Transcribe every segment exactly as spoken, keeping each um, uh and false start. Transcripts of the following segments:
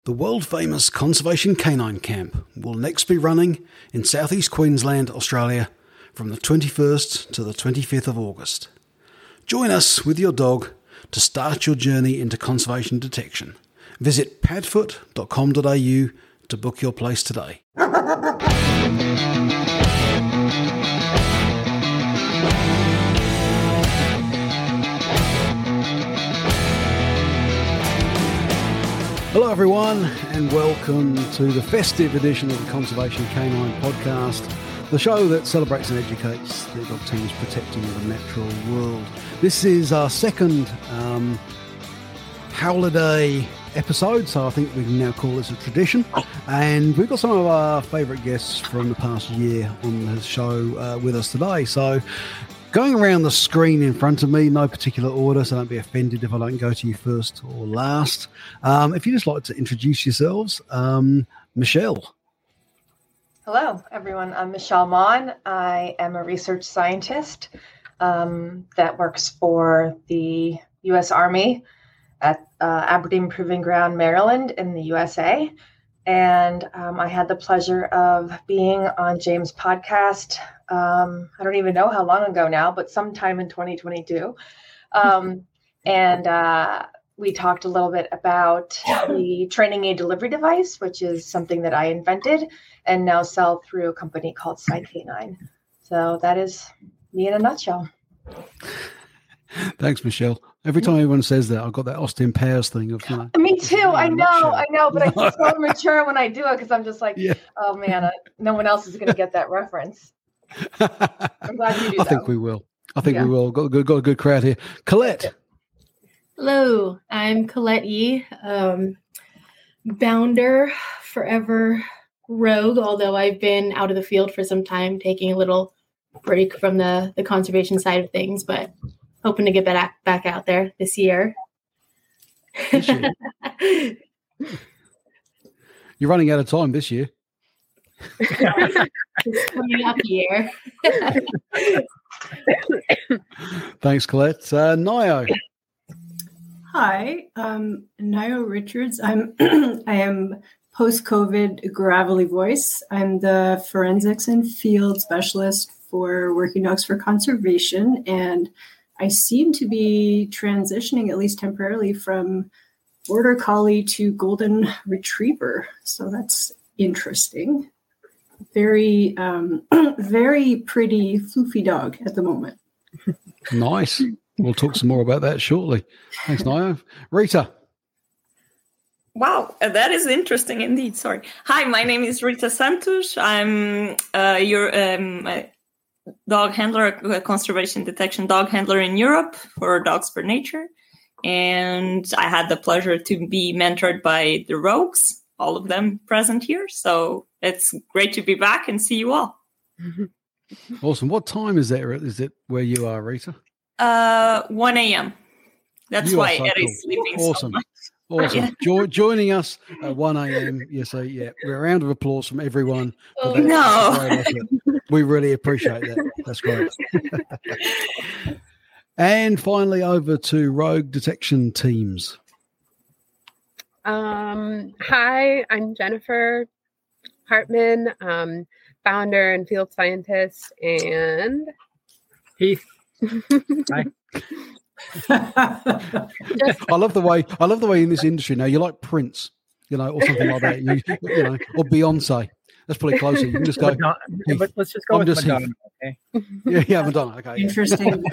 The world-famous Conservation Canine Camp will next be running in southeast Queensland, Australia, from the twenty-first to the twenty-fifth of August. Join us with your dog to start your journey into conservation detection. Visit padfoot dot com dot a u to book your place today. Hello everyone and welcome to the festive edition of the Conservation Canine Podcast, the show that celebrates and educates the dog teams protecting the natural world. This is our second um, holiday episode, so I think we can now call this a tradition. And we've got some of our favourite guests from the past year on the show uh, with us today. So going around the screen in front of me, no particular order, so don't be offended if I don't go to you first or last. Um, if you'd just like to introduce yourselves, um, Michelle. Hello, everyone. I'm Michelle Mon. I am a research scientist um, that works for the U S Army at uh, Aberdeen Proving Ground, Maryland in the U S A. And um, I had the pleasure of being on James' podcast. Um, I don't even know how long ago now, but sometime in twenty twenty-two. Um, and uh, we talked a little bit about the training aid delivery device, which is something that I invented and now sell through a company called SciCanine. So that is me in a nutshell. Thanks, Michelle. Every time anyone says that, I've got that Austin Powers thing of, you know. Me too. I know, I know, but I feel so mature when I do it because I'm just like, yeah. oh man, uh, no one else is going to get that reference. I'm glad you do. I think we will. I think yeah. we will. Got a good, got a good crowd here. Colette. Hello, I'm Colette E. Um, Bounder, forever rogue. Although I've been out of the field for some time, taking a little break from the the conservation side of things, but hoping to get back back out there this year. This year. You're running out of time this year. It's coming up year. Thanks, Colette. Uh, Nio. Hi, um, Nio Richards. I'm I am post-COVID gravelly voice. I'm the forensics and field specialist for Working Dogs for Conservation, and I seem to be transitioning, at least temporarily, from Border Collie to Golden Retriever. So that's interesting. Very, um, very pretty, floofy dog at the moment. Nice. We'll talk some more about that shortly. Thanks, Nio. Rita. Wow, that is interesting indeed. Sorry. Hi, my name is Rita Santos. I'm uh, your um, dog handler, a conservation detection dog handler in Europe for Dogs for Nature. And I had the pleasure to be mentored by the Rogues, all of them present here. So it's great to be back and see you all. Awesome. What time is that? Is it where you are, Rita? Uh, one a.m. That's you why so Eddie's cool. sleeping Awesome. so much. Awesome. Yeah. Jo- joining us at one a.m. Yeah, so yeah, a round of applause from everyone. Oh, no. We really appreciate that. That's great. And finally, over to Rogue Detection Teams. Um, hi, I'm Jennifer Hartman, um, founder and field scientist, and Heath. Hi. I love the way I love the way in this industry now you're like Prince, you know, or something like that. You, you know, or Beyonce. That's probably closer. You can just go. Madonna, but let's just go I'm with just Madonna. Okay. Yeah, yeah, Madonna. Okay. Yeah. Interesting.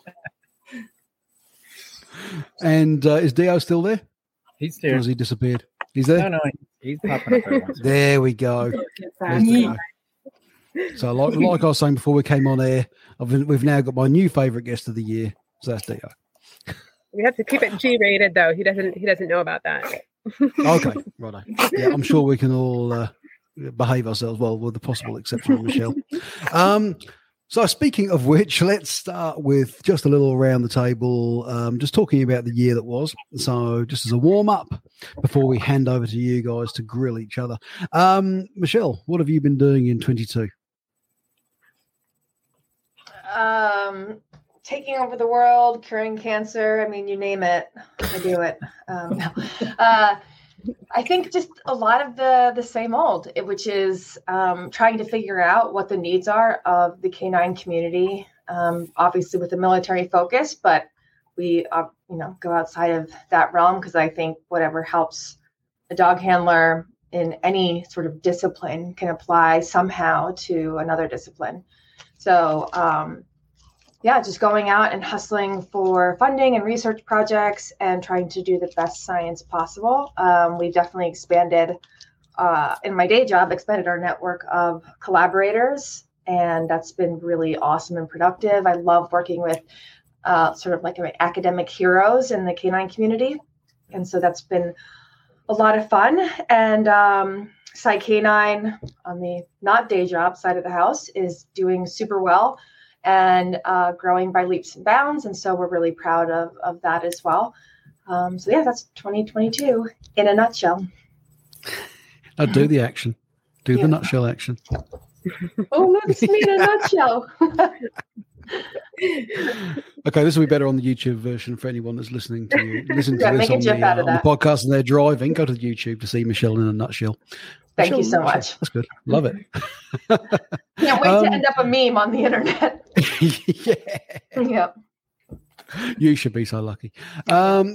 And uh, is Dio still there? He's there. Or has he disappeared? He's there. No, no, he's popping up every once in a while. There we go. There's Dio. So, like, like I was saying before we came on air, I've been, we've now got my new favourite guest of the year. So that's Dio. We have to keep it G-rated, though. He doesn't. He doesn't know about that. Okay, right. Yeah, I'm sure we can all uh, behave ourselves well, with the possible exception of Michelle. Um, so, speaking of which, let's start with just a little around the table, um, just talking about the year that was. So, just as a warm up before we hand over to you guys to grill each other. Um, Michelle, what have you been doing in twenty-two? Um, taking over the world, curing cancer. I mean, you name it, I do it. Um, no. uh, I think just a lot of the the same old, it- which is um, trying to figure out what the needs are of the canine community. Um, obviously, with a military focus, but we uh, you know go outside of that realm because I think whatever helps a dog handler in any sort of discipline can apply somehow to another discipline. So um, yeah, just going out and hustling for funding and research projects and trying to do the best science possible. Um, we've definitely expanded uh, in my day job, expanded our network of collaborators, and that's been really awesome and productive. I love working with uh, sort of like academic heroes in the canine community. And so that's been a lot of fun. And um, Sci Canine on the not day job side of the house is doing super well and uh, growing by leaps and bounds. And so we're really proud of, of that as well. Um, so yeah, that's twenty twenty-two in a nutshell. Now do the action. Do Yeah. the nutshell action. Oh, look, it's me in a nutshell. Okay, this will be better on the YouTube version for anyone that's listening to you. Listen to Yeah, this make a on gif the, out uh, of on the that. podcast and they're driving. Go to the YouTube to see Michelle in a nutshell. Thank Michelle you in a so nutshell. much. That's good. Love it. Can't wait Um, to end up a meme on the internet. Yeah. Yep. You should be so lucky. Um,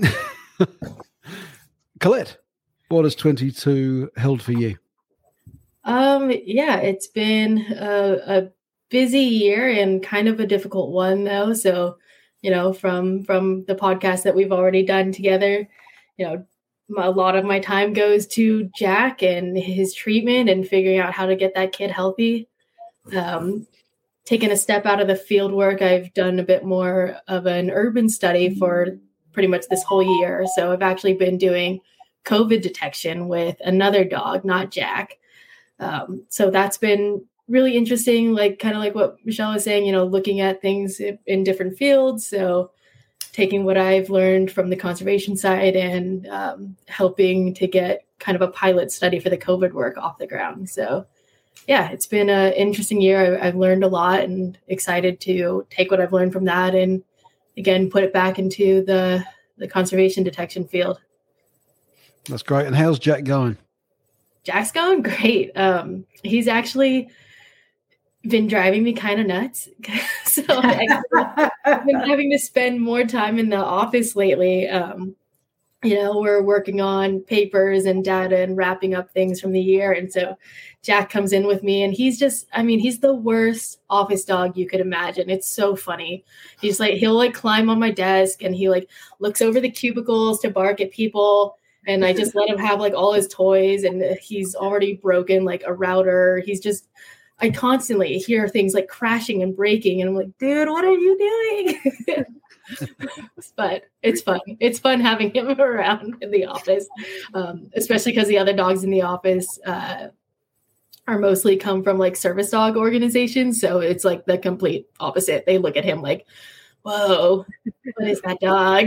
Colette, what has twenty-two held for you? Um, yeah, it's been a, a busy year and kind of a difficult one though. So, you know, from from the podcast that we've already done together, you know, a lot of my time goes to Jack and his treatment and figuring out how to get that kid healthy. Um, taking a step out of the field work, I've done a bit more of an urban study for pretty much this whole year. So I've actually been doing COVID detection with another dog, not Jack. Um, so that's been really interesting, like kind of like what Michelle was saying, you know, looking at things in different fields. So taking what I've learned from the conservation side and um, helping to get kind of a pilot study for the COVID work off the ground. So yeah, it's been an interesting year. I, I've learned a lot and excited to take what I've learned from that and again, put it back into the, the conservation detection field. That's great. And how's Jack going? Jack's going great. Um, he's actually been driving me kind of nuts. So I, I've been having to spend more time in the office lately. Um, you know, we're working on papers and data and wrapping up things from the year. And so Jack comes in with me and he's just, I mean, he's the worst office dog you could imagine. It's so funny. He's like, he'll like climb on my desk and he like looks over the cubicles to bark at people. And I just let him have like all his toys and he's already broken like a router. He's just, I constantly hear things like crashing and breaking. And I'm like, dude, what are you doing? But it's fun. It's fun having him around in the office, um, especially because the other dogs in the office uh, are mostly come from like service dog organizations. So it's like the complete opposite. They look at him like, whoa, what is that dog?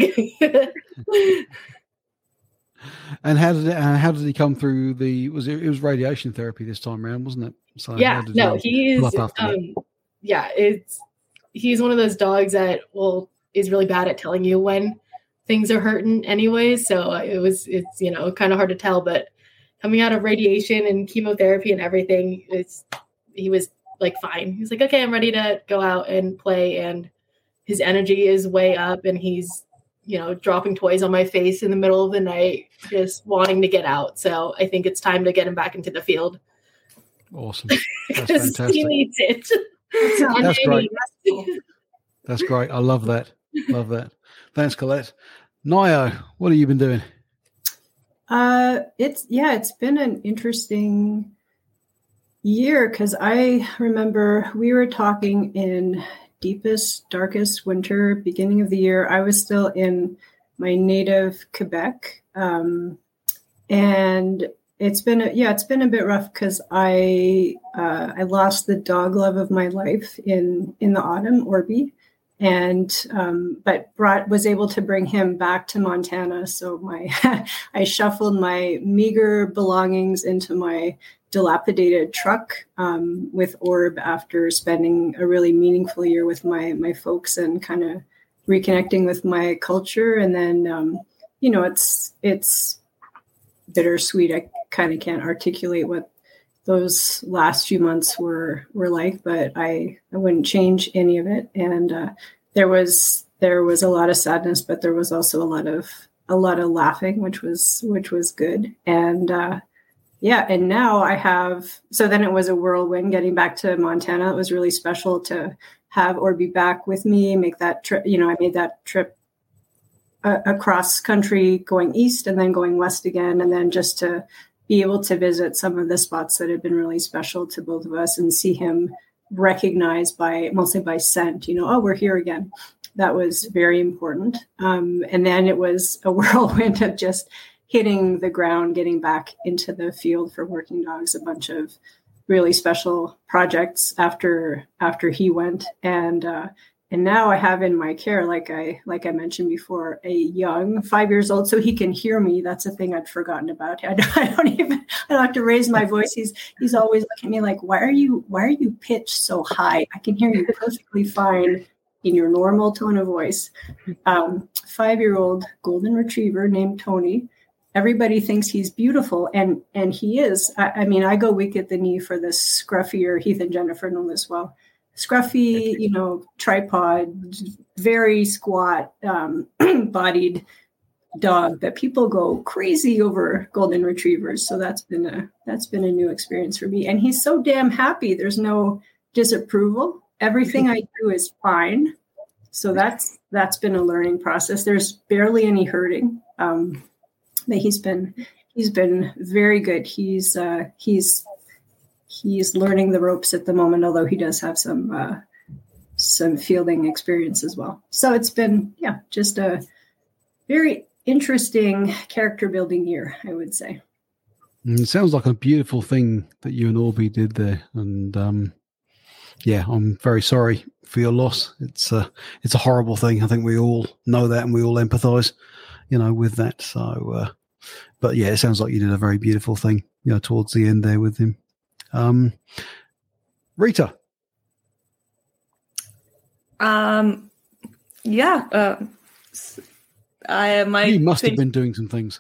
And how did it, uh, how did he come through the? Was it? It was radiation therapy this time around, wasn't it? So how Yeah, did no, he he's pull up after that? um, yeah, it's he's one of those dogs that will is really bad at telling you when things are hurting anyway. So it was it's you know kind of hard to tell, but coming out of radiation and chemotherapy and everything, it's he was like fine. He's like, okay, I'm ready to go out and play, and his energy is way up, and he's you know dropping toys on my face in the middle of the night, just wanting to get out. So I think it's time to get him back into the field. Awesome. That's Because he fantastic. needs it. That's And great. he- That's great. I love that. Love that. Thanks, Colette. Nio, what have you been doing? Uh, it's yeah, it's been an interesting year because I remember we were talking in deepest, darkest winter, beginning of the year. I was still in my native Quebec, um, and it's been a, yeah, it's been a bit rough because I uh, I lost the dog love of my life in in the autumn, Orby. And um, but brought was able to bring him back to Montana. So my I shuffled my meager belongings into my dilapidated truck um, with Orb after spending a really meaningful year with my my folks and kind of reconnecting with my culture. And then um, you know it's it's bittersweet. I kind of can't articulate what those last few months were were like, but I, I wouldn't change any of it. And uh, there was there was a lot of sadness, but there was also a lot of a lot of laughing, which was which was good. And uh, yeah, and now I have. So then it was a whirlwind getting back to Montana. It was really special to have or be back with me, make that trip. You know, I made that trip uh, across country, going east and then going west again, and then just to be able to visit some of the spots that have been really special to both of us and see him recognized by mostly by scent, you know, oh, we're here again. That was very important. Um, and then it was a whirlwind of just hitting the ground, getting back into the field for Working Dogs, a bunch of really special projects after after he went. And uh, and now I have in my care, like I like I mentioned before, a young five years old, so he can hear me. That's a thing I'd forgotten about. I don't, I don't even I don't have to raise my voice. He's he's always looking at me like, why are you why are you pitched so high? I can hear you perfectly fine in your normal tone of voice. Um, five-year-old golden retriever named Tony. Everybody thinks he's beautiful, and and he is. I, I mean, I go weak at the knee for this scruffier. Heath and Jennifer know this well. Scruffy, you know, tripod, very squat, um, bodied dog that people go crazy over golden retrievers. So that's been a that's been a new experience for me. And he's so damn happy. There's no disapproval. Everything I do is fine. So that's that's been a learning process. There's barely any hurting. Um, but he's been he's been very good. He's uh, he's He's learning the ropes at the moment, although he does have some uh, some fielding experience as well. So it's been, yeah, just a very interesting character building year, I would say. It sounds like a beautiful thing that you and Orby did there, and um, yeah, I'm very sorry for your loss. It's a it's a horrible thing. I think we all know that, and we all empathise, you know, with that. So, uh, but yeah, it sounds like you did a very beautiful thing, you know, towards the end there with him. Um, Rita. Um, yeah. Uh, I my you must thing- have been doing some things.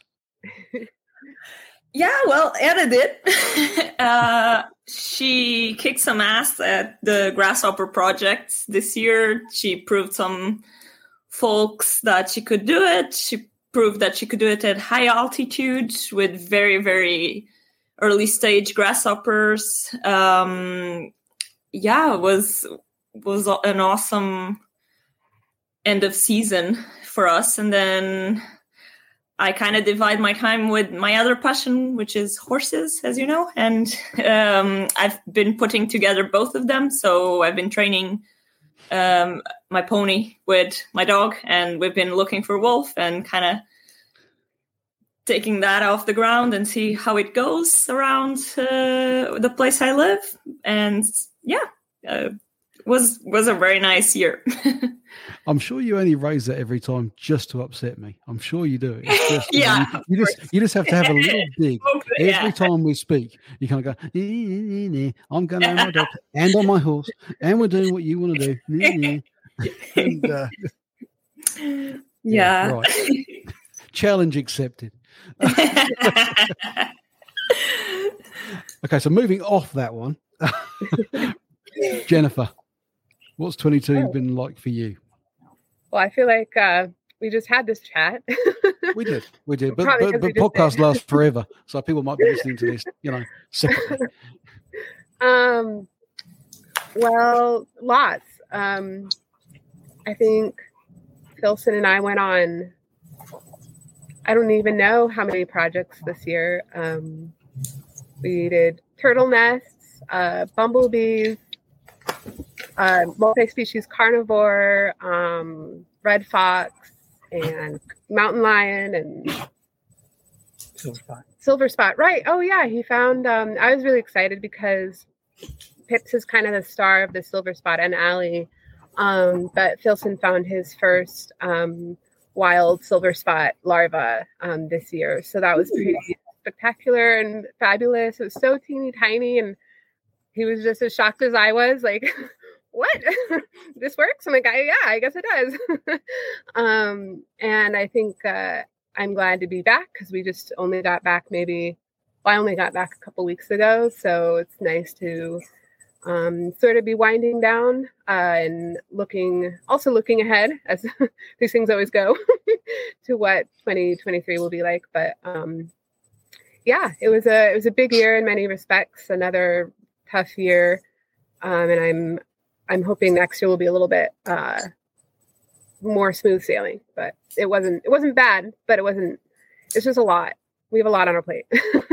Yeah, well, Anna did. uh, she kicked some ass at the Grasshopper projects this year. She proved some folks that she could do it. She proved that she could do it at high altitude with very, very early stage grasshoppers. Um, yeah, it was was an awesome end of season for us. And then I kind of divide my time with my other passion, which is horses, as you know. And um, I've been putting together both of them. So I've been training um, my pony with my dog, and we've been looking for Wolf and kind of taking that off the ground and see how it goes around uh, the place I live. And yeah, uh, was was a very nice year. I'm sure you only raise that every time just to upset me. I'm sure you do. It's just, yeah, you, you just you just have to have a little dig every yeah. time we speak. You kind of go, nee, nee, nee. I'm going on my dog and on my horse, and we're doing what you want to do. Nee, nee. And, uh, yeah. yeah, right. Challenge accepted. Okay, so moving off that one, Jennifer, what's twenty-two Oh. been like for you? Well, I feel like uh, we just had this chat. We did, we did, but Probably but, 'cause we but just podcasts did. last forever, so people might be listening to this, you know, separately. Um, well, lots. Um, I think Philson and I went on, I don't even know how many projects this year. Um, we did turtle nests, uh, bumblebees, uh, multi-species carnivore, um, red fox, and mountain lion, and Silver spot. silver spot. Right. Oh, yeah. He found, um, I was really excited because Pips is kind of the star of the silver spot and Allie. Um, but Philson found his first um, wild silver spot larva um, this year. So that was pretty spectacular and fabulous. It was so teeny tiny, and he was just as shocked as I was, like, what? This works? I'm like, I, yeah, I guess it does. um, and I think uh, I'm glad to be back because we just only got back maybe, well, I only got back a couple weeks ago. So it's nice to um, sort of be winding down uh, and looking, also looking ahead as these things always go to what twenty twenty-three will be like. But um, yeah, it was a, it was a big year in many respects, another tough year. Um, and I'm, I'm hoping next year will be a little bit uh, more smooth sailing, but it wasn't, it wasn't bad, but it wasn't, it's just a lot. We have a lot on our plate.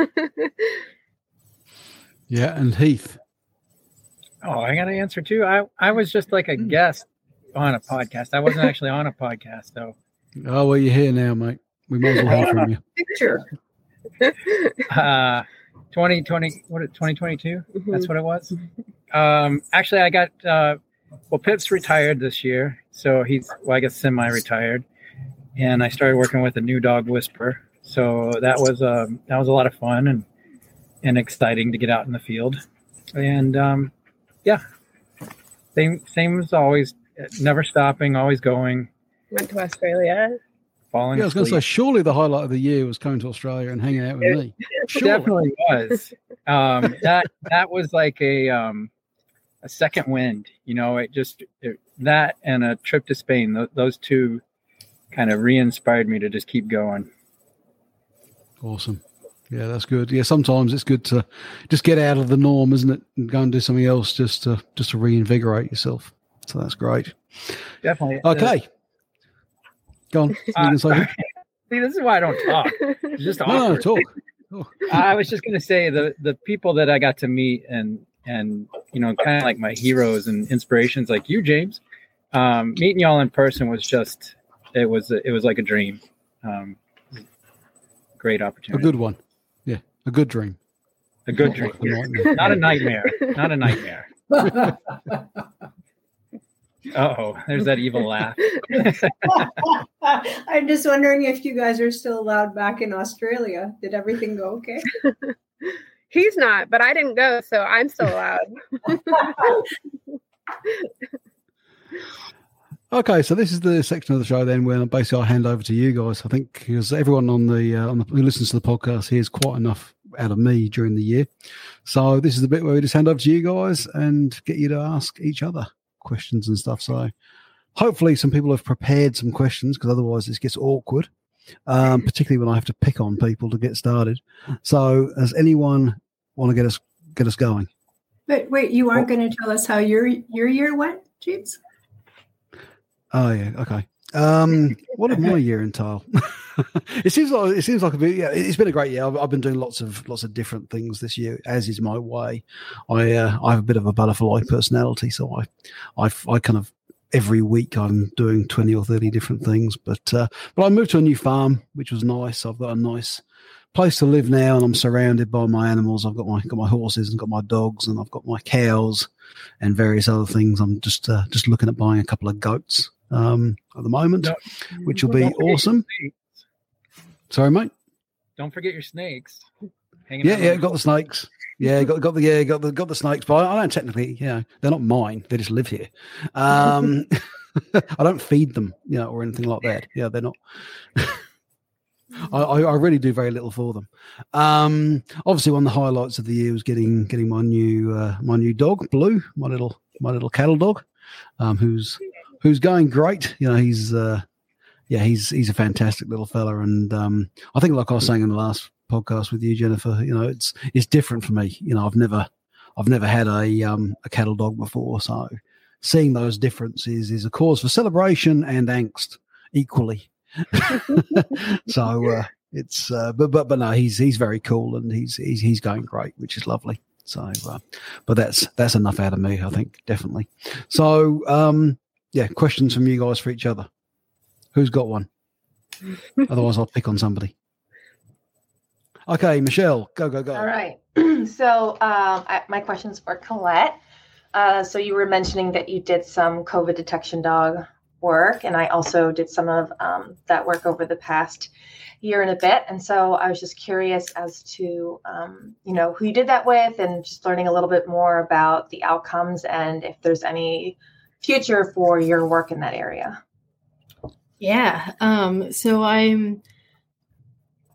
Yeah. And Heath. Oh, I got to answer too. I, I was just like a guest on a podcast. I wasn't actually on a podcast though. Oh, well, you're here now, mate. We might as well hear from you. Picture. Uh, twenty twenty, what, twenty twenty-two? Mm-hmm. That's what it was. Um, actually, I got, uh, well, Pip's retired this year. So he's, well, I guess semi-retired. And I started working with a new dog whisperer. So that was, um, that was a lot of fun and, and exciting to get out in the field. And, um, yeah, same, same as always, never stopping, always going. Went to Australia. Falling yeah, I was going to say, surely the highlight of the year was coming to Australia and hanging out with it, me. It surely. definitely was. Um, that that was like a um, a second wind. You know, it just it, that and a trip to Spain. Th- those two kind of re-inspired me to just keep going. Awesome. Yeah, that's good. Yeah, sometimes it's good to just get out of the norm, isn't it, and go and do something else just to just to reinvigorate yourself. So that's great. Definitely. Okay. Uh, Go on. Uh, See, this is why I don't talk. It's just awkward. No, no, talk. Oh. I was just going to say the the people that I got to meet and and you know kind of like my heroes and inspirations, like you, James. Um, meeting y'all in person was just it was it was like a dream. Um, great opportunity. A good one. Yeah, a good dream. A good dream. Not a nightmare. Not a nightmare. Uh-oh, there's that evil laugh. I'm just wondering if you guys are still allowed back in Australia. Did everything go okay? He's not, but I didn't go, so I'm still allowed. Okay, so this is the section of the show then where basically I'll hand over to you guys. I think because everyone on the, uh, on the who listens to the podcast hears quite enough out of me during the year. So this is the bit where we just hand over to you guys and get you to ask each other questions and stuff. So hopefully some people have prepared some questions because otherwise this gets awkward, um, particularly when I have to pick on people to get started. So does anyone want to get us get us going? But wait, you aren't going to tell us how your your year went, James? Oh yeah, okay. Um, what did my year entail? it seems like it seems like a bit. Yeah, it's been a great year. I've, I've been doing lots of lots of different things this year, as is my way. I uh, I have a bit of a butterfly personality, so I I, I kind of every week I'm doing twenty or thirty different things. But uh, but I moved to a new farm, which was nice. I've got a nice place to live now, and I'm surrounded by my animals. I've got my got my horses and got my dogs, and I've got my cows and various other things. I'm just uh, just looking at buying a couple of goats um, at the moment, no, which will be awesome. Sorry, mate. Don't forget your snakes. Hanging yeah, yeah, got the snakes. Yeah, got got the yeah, got the got the snakes. But I don't technically, you know, they're not mine. They just live here. Um, I don't feed them, you know, or anything like that. Yeah, they're not. I, I really do very little for them. Um, obviously, one of the highlights of the year was getting getting my new uh, my new dog, Blue, my little my little cattle dog, um, who's who's going great. You know, he's. Uh, Yeah, he's he's a fantastic little fella, and um, I think, like I was saying in the last podcast with you, Jennifer, you know, it's it's different for me. You know, I've never I've never had a um, a cattle dog before, so seeing those differences is a cause for celebration and angst equally. so uh, it's uh, but but but no, he's he's very cool, and he's he's he's going great, which is lovely. So, uh, but that's that's enough out of me, I think, definitely. So, um, yeah, questions from you guys for each other. Who's got one? Otherwise, I'll pick on somebody. Okay, Michelle, go, go, go. All right. so um, I, my question's for Colette. Uh, so you were mentioning that you did some COVID detection dog work, and I also did some of um, that work over the past year and a bit. And so I was just curious as to, um, you know, who you did that with, and just learning a little bit more about the outcomes and if there's any future for your work in that area. Yeah. Um, so I'm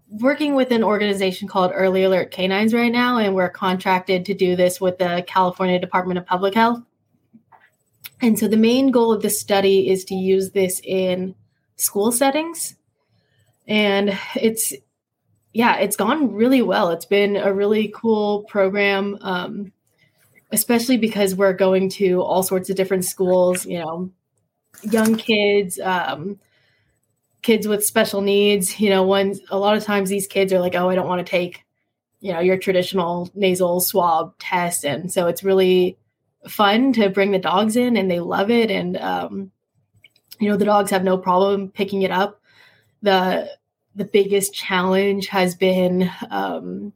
working with an organization called Early Alert Canines right now, and we're contracted to do this with the California Department of Public Health. And so the main goal of the study is to use this in school settings. And it's, yeah, it's gone really well. It's been a really cool program, um, especially because we're going to all sorts of different schools, you know, young kids, um, kids with special needs. You know, when a lot of times these kids are like, oh, I don't want to take, you know, your traditional nasal swab test. And so it's really fun to bring the dogs in, and they love it. And, um, you know, the dogs have no problem picking it up. The, the biggest challenge has been, um,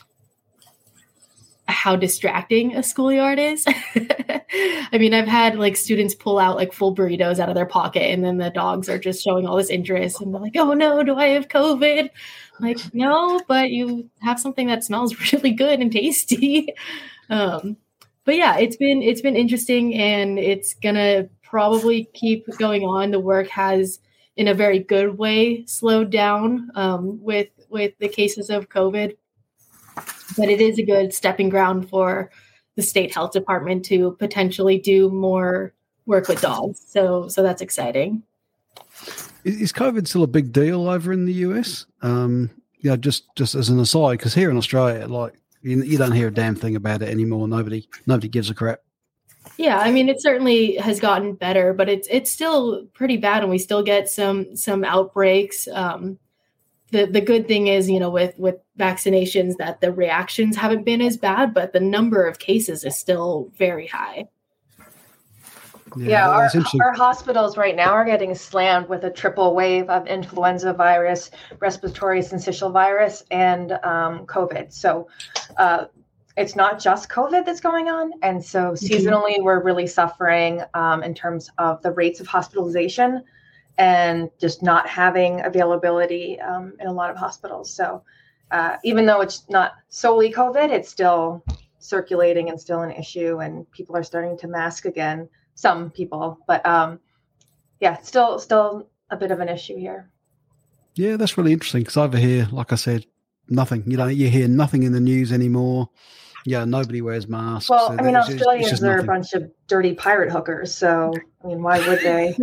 how distracting a schoolyard is. I mean, I've had like students pull out like full burritos out of their pocket, and then the dogs are just showing all this interest, and they're like, oh no, do I have COVID? I'm like, no, but you have something that smells really good and tasty. Um, but yeah, it's been, it's been interesting, and it's gonna probably keep going on. The work has, in a very good way, slowed down um, with, with the cases of COVID. But it is a good stepping ground for the state health department to potentially do more work with dogs. So, so that's exciting. Is COVID still a big deal over in the U S? Um, yeah, just just as an aside, because here in Australia, like you, you don't hear a damn thing about it anymore. Nobody nobody gives a crap. Yeah, I mean, it certainly has gotten better, but it's it's still pretty bad, and we still get some some outbreaks. Um, The the good thing is, you know, with, with vaccinations that the reactions haven't been as bad, but the number of cases is still very high. Yeah, yeah our, our hospitals right now are getting slammed with a triple wave of influenza virus, respiratory syncytial virus, and um, COVID. So uh, it's not just COVID that's going on. And so seasonally, we're really suffering um, in terms of the rates of hospitalization and just not having availability um, in a lot of hospitals. So uh, even though it's not solely COVID, it's still circulating and still an issue, and people are starting to mask again, some people, but um, yeah, still still a bit of an issue here. Yeah, that's really interesting, because over here, like I said, nothing, you know, you hear nothing in the news anymore. Yeah, nobody wears masks. Well, so I mean, Australians just, are a bunch of dirty pirate hookers, so I mean, why would they?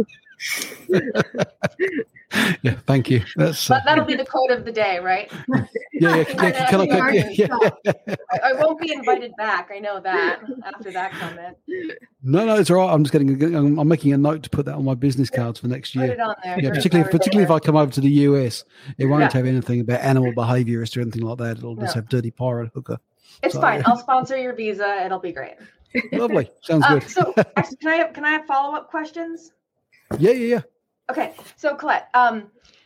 Yeah, thank you. That's uh, but that'll be the quote of the day, right? Yeah, yeah, can, can, can I, yeah, yeah. I, I won't be invited back. I know that after that comment. No, no, it's all right. I'm just getting. I'm, I'm making a note to put that on my business cards for next year. Put it on there. Yeah, particularly, particularly if I come over to the U S, it won't Yeah. have anything about animal behaviourist or anything like that. It'll just No. have dirty pirate hooker. It's So, fine. yeah. I'll sponsor your visa. It'll be great. Lovely. Sounds Um, good. so, actually, can I have, can I have follow up questions? Yeah, yeah, yeah. Okay, so Colette, um,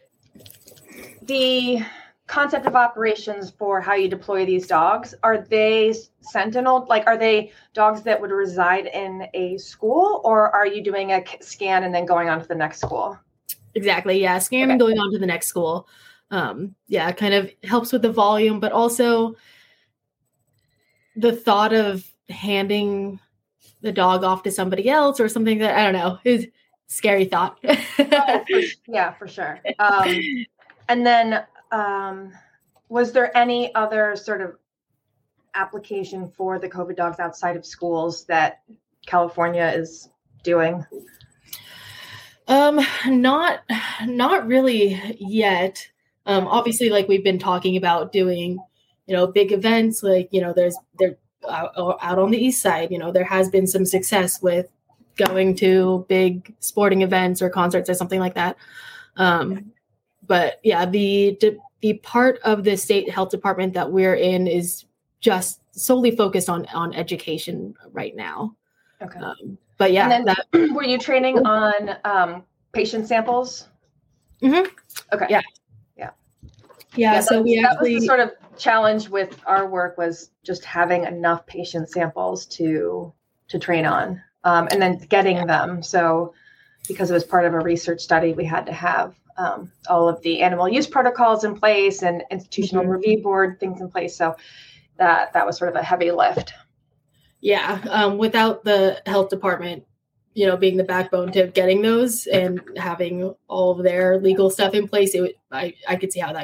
the concept of operations for how you deploy these dogs, are they sentinel, like are they dogs that would reside in a school, or are you doing a c- scan and then going on to the next school? Exactly. Yeah. Scan and Okay. going on to the next school. Um, yeah, it kind of helps with the volume, but also the thought of handing the dog off to somebody else or something that, I don't know, is scary thought. Oh, for, yeah, for sure. Um, and then um, was there any other sort of application for the COVID dogs outside of schools that California is doing? Um, not, not really yet. Um, obviously, like we've been talking about doing, you know, big events, like, you know, there's, there out, out on the East Side, you know, there has been some success with going to big sporting events or concerts or something like that. Um, but yeah, the, the part of the state health department that we're in is just solely focused on, on education right now. Okay. Um, but yeah, And then, that, were you training on um, patient samples? Mhm. Okay. Yeah. Yeah. yeah, so that, we that actually, was the sort of challenge with our work, was just having enough patient samples to to train on, um, and then getting them. So because it was part of a research study, we had to have um, all of the animal use protocols in place and institutional Mhm. review board things in place. So that that was sort of a heavy lift. yeah, um, without the health department, you know, being the backbone to getting those and having all of their legal stuff in place, it would, I, I could see how that could be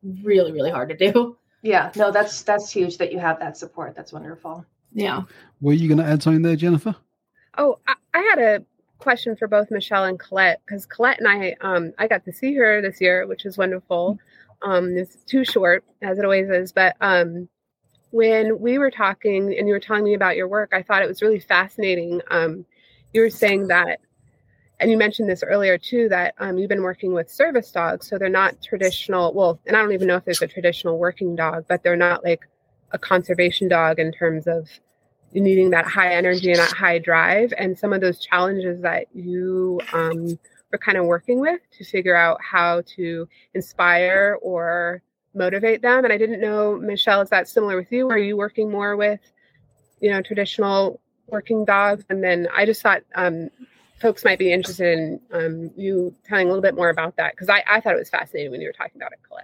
really, really hard to do. Yeah, no, that's that's huge that you have that support. That's wonderful. Yeah. Were you going to add something there, Jennifer? Oh, I, I had a question for both Michelle and Colette, because Colette and I, um, I got to see her this year, which is wonderful. Um, it's too short, as it always is. But um, when we were talking and you were telling me about your work, I thought it was really fascinating. Um, you were saying that, and you mentioned this earlier too, that um, you've been working with service dogs. So they're not traditional. Well, and I don't even know if there's a traditional working dog, but they're not like a conservation dog in terms of needing that high energy and that high drive. And some of those challenges that you um, were kind of working with to figure out how to inspire or motivate them. And I didn't know, Michelle, is that similar with you? Are you working more with, you know, traditional working dogs? And then I just thought um, folks might be interested in um, you telling a little bit more about that, because I, I thought it was fascinating when you were talking about it, Colette.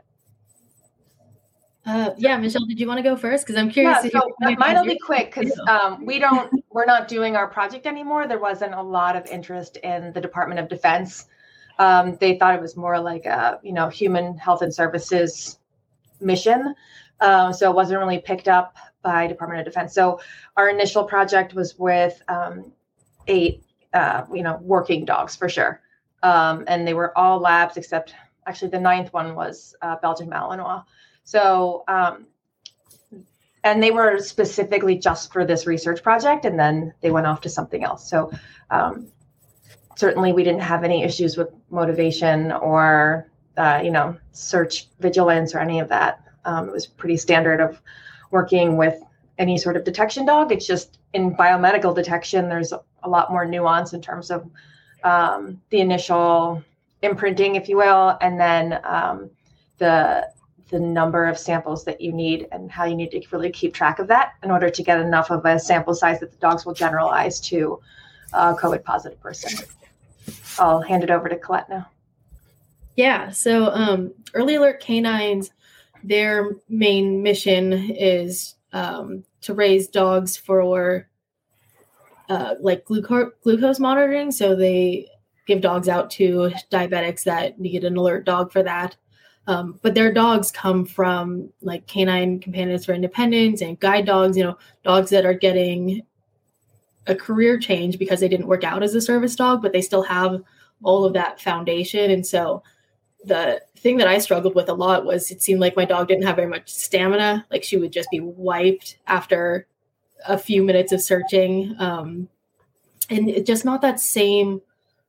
Uh, yeah, Michelle, did you want to go first? Because I'm curious. Yeah, if so you mine will be quick because um, we don't, we're not doing our project anymore. There wasn't a lot of interest in the Department of Defense. Um, they thought it was more like a, you know, human health and services mission. Um, so it wasn't really picked up by Department of Defense. So our initial project was with um, eight, uh, you know, working dogs for sure. Um, and they were all labs except actually the ninth one was uh, Belgian Malinois. So, um, and they were specifically just for this research project, and then they went off to something else. So, um, certainly we didn't have any issues with motivation or, uh, you know, search vigilance or any of that. Um, it was pretty standard of working with any sort of detection dog. It's just in biomedical detection, there's a lot more nuance in terms of um, the initial imprinting, if you will, and then um, the the number of samples that you need and how you need to really keep track of that in order to get enough of a sample size that the dogs will generalize to a COVID positive person. I'll hand it over to Colette now. Yeah. So um, Early Alert Canines, their main mission is um, to raise dogs for uh, like gluco- glucose monitoring. So they give dogs out to diabetics that need an alert dog for that. Um, but their dogs come from like Canine Companions for Independence and guide dogs, you know, dogs that are getting a career change because they didn't work out as a service dog, but they still have all of that foundation. And so the thing that I struggled with a lot was it seemed like my dog didn't have very much stamina. Like she would just be wiped after a few minutes of searching. Um, and it just not that same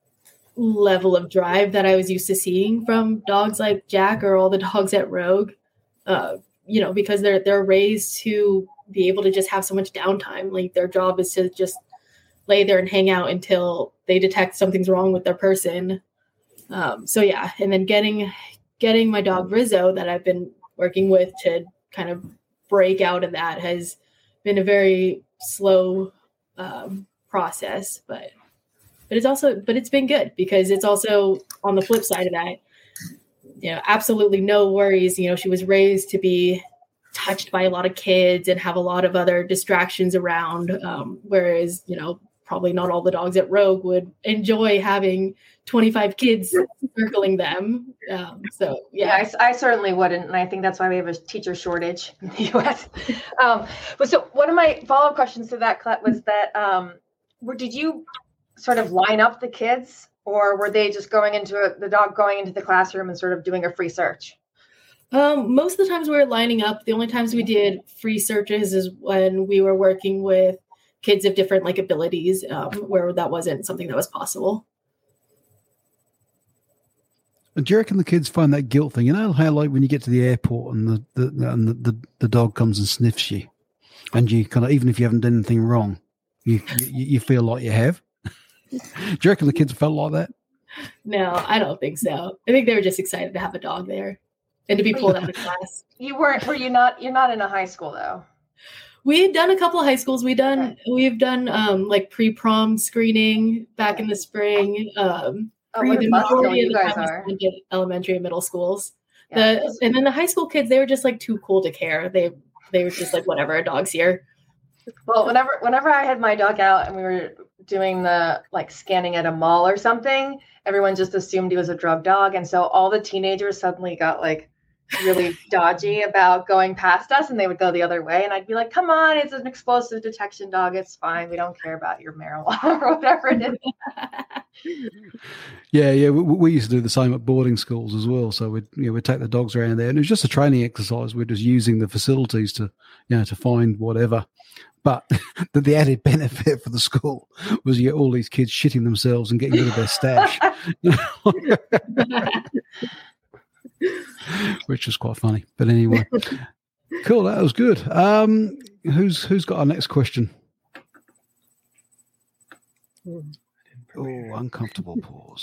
level of drive that I was used to seeing from dogs like Jack or all the dogs at Rogue, uh, you know, because they're, they're raised to be able to just have so much downtime. Like their job is to just lay there and hang out until they detect something's wrong with their person. Um, so yeah. And then getting, getting my dog Rizzo that I've been working with to kind of break out of that has been a very slow um, process, but But it's also, but it's been good because it's also on the flip side of that, you know, absolutely no worries. You know, she was raised to be touched by a lot of kids and have a lot of other distractions around. Um, whereas, you know, probably not all the dogs at Rogue would enjoy having twenty-five kids circling them. Um, so, yeah. yeah I, I certainly wouldn't. And I think that's why we have a teacher shortage in the U S. um, but so one of my follow-up questions to that, Colette, was that, um, where did you sort of line up the kids, or were they just going into a, the dog going into the classroom and sort of doing a free search? Um, most of the times we were lining up. The only times we did free searches is when we were working with kids of different like abilities, um, where that wasn't something that was possible. And do you reckon the kids find that guilt thing? You know how like when you get to the airport and the the and the, the, the dog comes and sniffs you, and you kind of, even if you haven't done anything wrong, you you, you feel like you have. Do you reckon the kids felt like that? No, I don't think so. I think they were just excited to have a dog there and to be pulled out of class. You weren't, were you not, you're not in a high school though? We've done a couple of high schools. We've done, okay. we've done um, like pre-prom screening back okay. in the spring. Um, oh, what the a majority you of the guys time are. Elementary and middle schools. Yeah, the, and then the high school kids, they were just like too cool to care. They, they were just like, whatever, a dog's here. Well, whenever, whenever I had my dog out and we were doing the like scanning at a mall or something, everyone just assumed he was a drug dog. And so all the teenagers suddenly got like really dodgy about going past us, and they would go the other way, and I'd be like, come on, it's an explosive detection dog, it's fine, we don't care about your marijuana or whatever it is. Yeah, yeah, we, we used to do the same at boarding schools as well. So we'd, you know, we'd take the dogs around there, and it was just a training exercise. We're just using the facilities to, you know, to find whatever. But the, the added benefit for the school was you get all these kids shitting themselves and getting rid of their stash, which was quite funny. But anyway, cool. That was good. Um, who's who's got our next question? Oh, uncomfortable pause.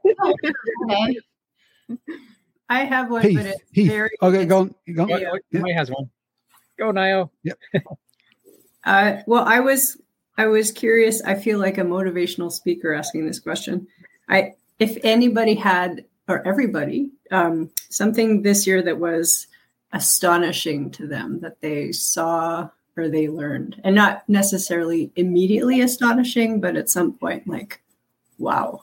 I have one, Heath, but it's Heath. very. Okay, go on. Go on. Nio Yeah. has one. Go, Nio. Yep. Uh, well, I was I was curious. I feel like a motivational speaker asking this question. I if anybody had or everybody um, something this year that was astonishing to them that they saw or they learned, and not necessarily immediately astonishing, but at some point, like, wow.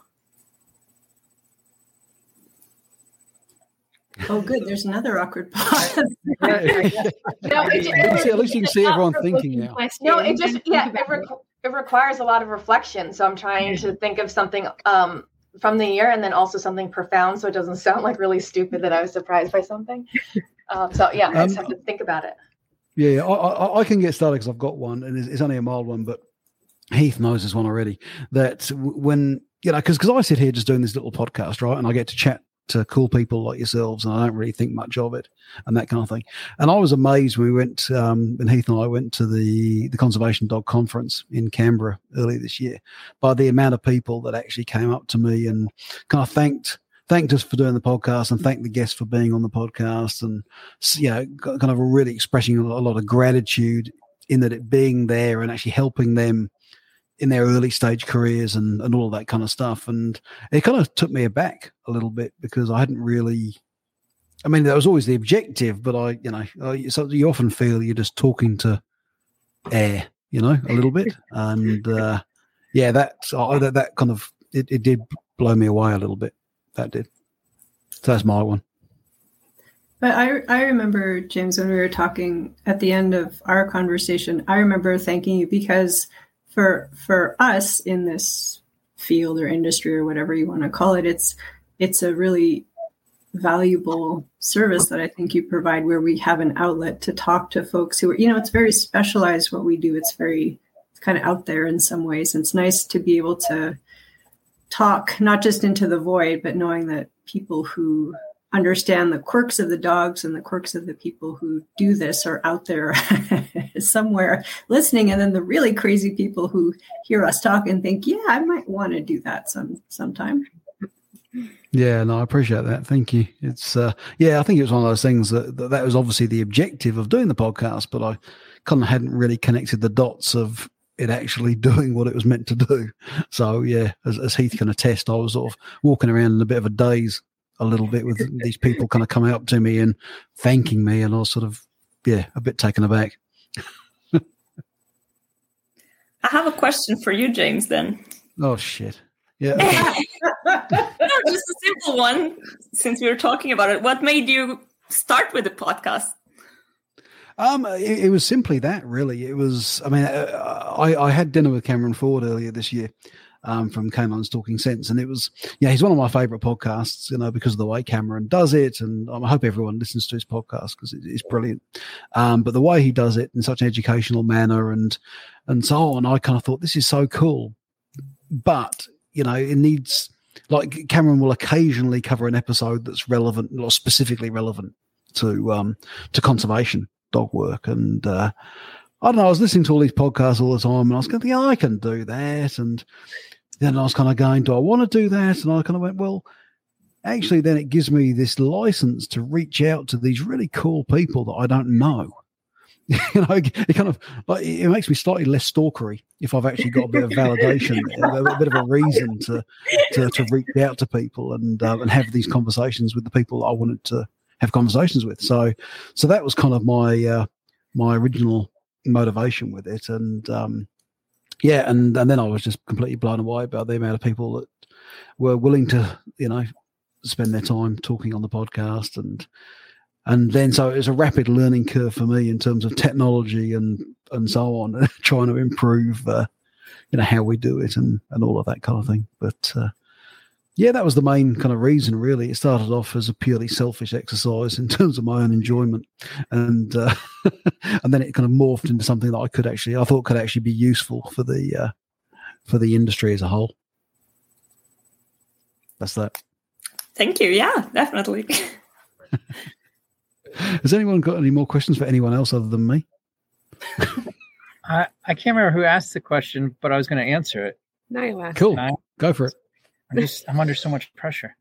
Oh, good. There's another awkward pause. No, it, See, at least you can see everyone thinking now. No, it just yeah, it, requ- it requires a lot of reflection. So I'm trying to think of something um, from the year, and then also something profound, so it doesn't sound like really stupid that I was surprised by something. Um, so yeah, I just have to think about it. Yeah, I, I, I can get started because I've got one, and it's, it's only a mild one, but Heath knows this one already. That when you know, because because I sit here just doing this little podcast, right, and I get to chat to cool people like yourselves, and I don't really think much of it and that kind of thing. And I was amazed when we went, um, when Heath and I went to the, the Conservation Dog Conference in Canberra earlier this year, by the amount of people that actually came up to me and kind of thanked thanked us for doing the podcast and thanked the guests for being on the podcast, and you know, kind of really expressing a lot of gratitude in that it being there and actually helping them in their early stage careers and, and all of that kind of stuff. And it kind of took me aback a little bit because I hadn't really, I mean, that was always the objective, but I, you know, I, so you often feel you're just talking to air, you know, a little bit. And uh, yeah, that, uh, that, that kind of, it, it did blow me away a little bit. That did. So that's my one. But I, I remember, James, when we were talking at the end of our conversation, I remember thanking you because For for us in this field or industry or whatever you want to call it, it's it's a really valuable service that I think you provide, where we have an outlet to talk to folks who are, you know, it's very specialized what we do. It's very it's kind of out there in some ways. And it's nice to be able to talk not just into the void, but knowing that people who understand the quirks of the dogs and the quirks of the people who do this are out there somewhere listening. And then the really crazy people who hear us talk and think, yeah, I might want to do that some sometime. Yeah, no, I appreciate that. Thank you. It's, uh, yeah, I think it was one of those things that, that that was obviously the objective of doing the podcast, but I kind of hadn't really connected the dots of it actually doing what it was meant to do. So yeah, as, as Heath can attest, I was sort of walking around in a bit of a daze a little bit with these people kind of coming up to me and thanking me, and I was sort of, yeah, a bit taken aback. I have a question for you, James, then. Oh, shit. Yeah. Okay. No, just a simple one, since we were talking about it. What made you start with the podcast? Um, it, it was simply that, really. It was, I mean, uh, I, I had dinner with Cameron Ford earlier this year. Um, from Canines Talking Sense, and it was, yeah, he's one of my favorite podcasts, you know, because of the way Cameron does it, and I hope everyone listens to his podcast because it, it's brilliant. Um, but the way he does it in such an educational manner, and and so on, I kind of thought, this is so cool. But you know, it needs, like, Cameron will occasionally cover an episode that's relevant, or specifically relevant to um to conservation dog work, and uh, I don't know, I was listening to all these podcasts all the time, and I was going, yeah, I can do that. And then I was kind of going, do I want to do that? And I kind of went, well, actually, then it gives me this license to reach out to these really cool people that I don't know. You know, it kind of, like, it makes me slightly less stalkery if I've actually got a bit of validation, a bit of a reason to to, to reach out to people and uh, and have these conversations with the people I wanted to have conversations with. So, so that was kind of my uh, my original motivation with it. And um yeah and and then I was just completely blown away by the amount of people that were willing to, you know, spend their time talking on the podcast. And and then so it was a rapid learning curve for me in terms of technology and and so on, trying to improve, uh, you know, how we do it and and all of that kind of thing. But uh, yeah, that was the main kind of reason. Really, it started off as a purely selfish exercise in terms of my own enjoyment, and uh, and then it kind of morphed into something that I could actually, I thought, could actually be useful for the uh, for the industry as a whole. That's that. Thank you. Yeah, definitely. Has anyone got any more questions for anyone else other than me? I, I can't remember who asked the question, but I was going to answer it. Now you ask. Cool. I, Go for it. I'm just I'm under so much pressure.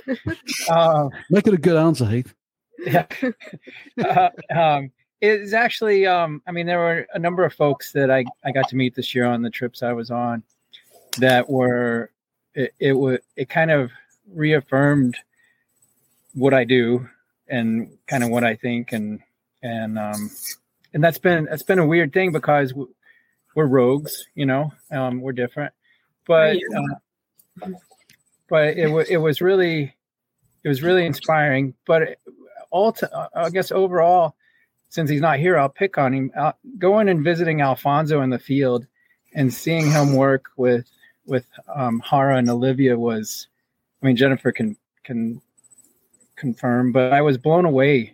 uh, Make it a good answer, Heath. yeah. uh, um, it's actually, um, I mean, there were a number of folks that I, I got to meet this year on the trips I was on that were, it, it was, it kind of reaffirmed what I do and kind of what I think. And, and, um, and that's been, that's been a weird thing because we're rogues, you know, um, we're different, but, uh, but it was, it was really, it was really inspiring, but it, all to, I guess overall, since he's not here, I'll pick on him. Uh, going and visiting Alfonso in the field and seeing him work with with um, Hara and Olivia was, I mean, Jennifer can can confirm, but I was blown away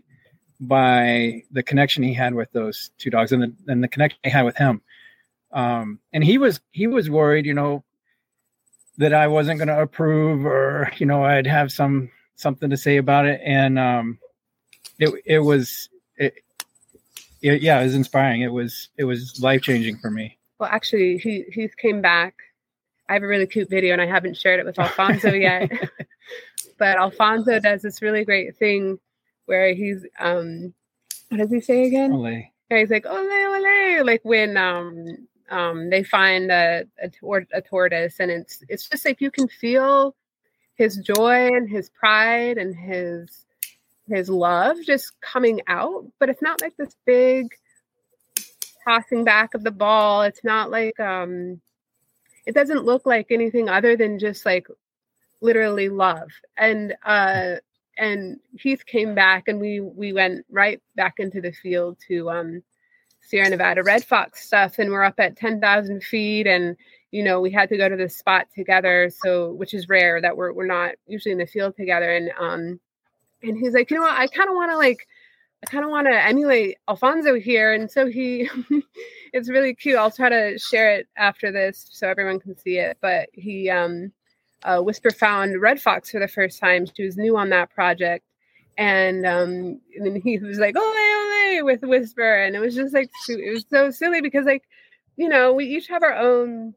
by the connection he had with those two dogs and the and the connection he had with him. Um, and he was he was worried, you know, that I wasn't going to approve or you know I'd have some something to say about it, and um, it it was. It, It, yeah, it was inspiring. It was it was life changing for me. Well, actually, he he came back. I have a really cute video, and I haven't shared it with Alfonso yet. But Alfonso does this really great thing where he's um, what does he say again? Ole. Yeah, he's like ole ole, like when um um they find a a, tor- a tortoise, and it's it's just like you can feel his joy and his pride and his. his love just coming out, but it's not like this big tossing back of the ball. It's not like, um, it doesn't look like anything other than just like literally love. And, uh, and Heath came back and we, we went right back into the field to, um, Sierra Nevada Red Fox stuff. And we're up at ten thousand feet and, you know, we had to go to this spot together. So, which is rare that we're, we're not usually in the field together. And, um, And he's like, you know what? I kind of want to like, I kind of want to emulate Alfonso here. And so he, it's really cute. I'll try to share it after this so everyone can see it. But he, um, uh, Whisper found Red Fox for the first time. She was new on that project. And, um, and then he was like, ole, ole, with Whisper. And it was just like, it was so silly because like, you know, we each have our own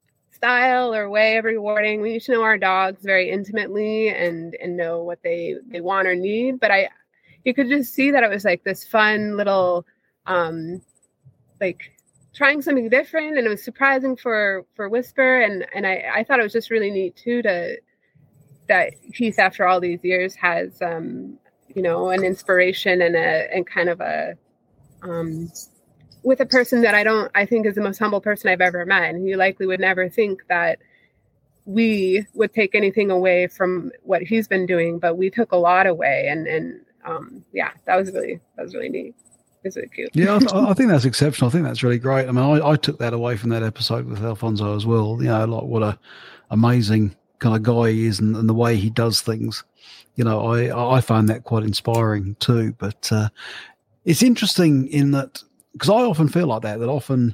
style or way of rewarding. We each know our dogs very intimately and and know what they they want or need, but I you could just see that it was like this fun little um like trying something different, and it was surprising for for Whisper, and and I I thought it was just really neat too to that Heath after all these years has um you know an inspiration and a and kind of a um with a person that I don't, I think is the most humble person I've ever met. And he likely would never think that we would take anything away from what he's been doing, but we took a lot away. And, and um, yeah, that was really, that was really neat. It's really cute. Yeah, I, th- I think that's exceptional. I think that's really great. I mean, I, I took that away from that episode with Alfonso as well. You know, like what a amazing kind of guy he is and, and the way he does things. You know, I, I found that quite inspiring too, but uh, it's interesting in that, because I often feel like that, that often,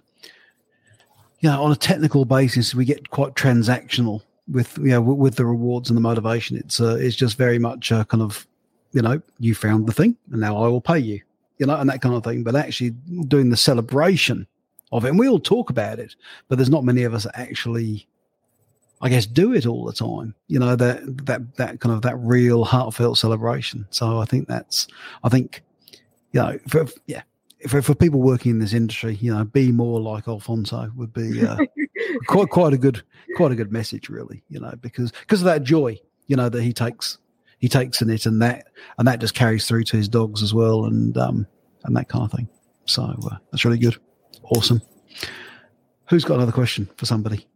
you know, on a technical basis, we get quite transactional with, you know, with, with the rewards and the motivation. It's uh, it's just very much a kind of, you know, you found the thing and now I will pay you, you know, and that kind of thing. But actually doing the celebration of it, and we all talk about it, but there's not many of us that actually, I guess, do it all the time, you know, that, that, that kind of, that real heartfelt celebration. So I think that's, I think, you know, for, yeah. For, for people working in this industry, you know, be more like Alfonso would be uh, quite quite a good quite a good message, really. You know, because because of that joy, you know, that he takes he takes in it, and that and that just carries through to his dogs as well, and um and that kind of thing. So uh, that's really good, awesome. Who's got another question for somebody?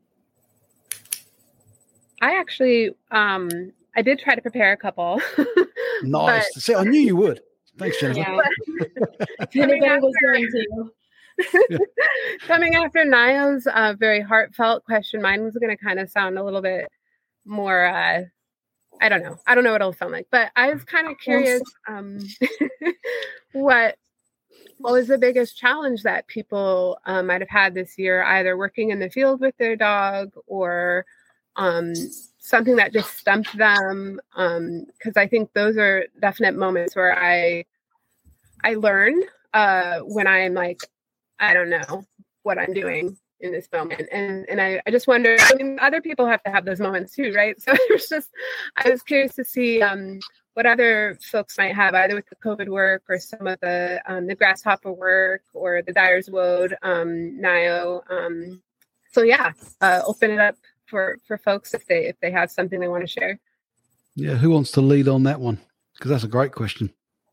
I actually um I did try to prepare a couple. Nice. See, I knew you would. Thanks, Jennifer. Yeah. Coming after, was going to. coming after Niall's uh, very heartfelt question, mine was going to kind of sound a little bit more, uh, I don't know. I don't know what it'll sound like, but I was kind of curious um, what what was the biggest challenge that people um, might have had this year, either working in the field with their dog or um, something that just stumped them. Because um, I think those are definite moments where I I learn uh, when I'm like, I don't know what I'm doing in this moment. And and I, I just wonder, I mean, other people have to have those moments too, right? So it was just, I was curious to see um, what other folks might have, either with the COVID work or some of the um, the grasshopper work or the Dyer's Woad, um, N I O. Um, so yeah, uh, open it up for, for folks if they if they have something they want to share. Yeah, who wants to lead on that one? Because that's a great question.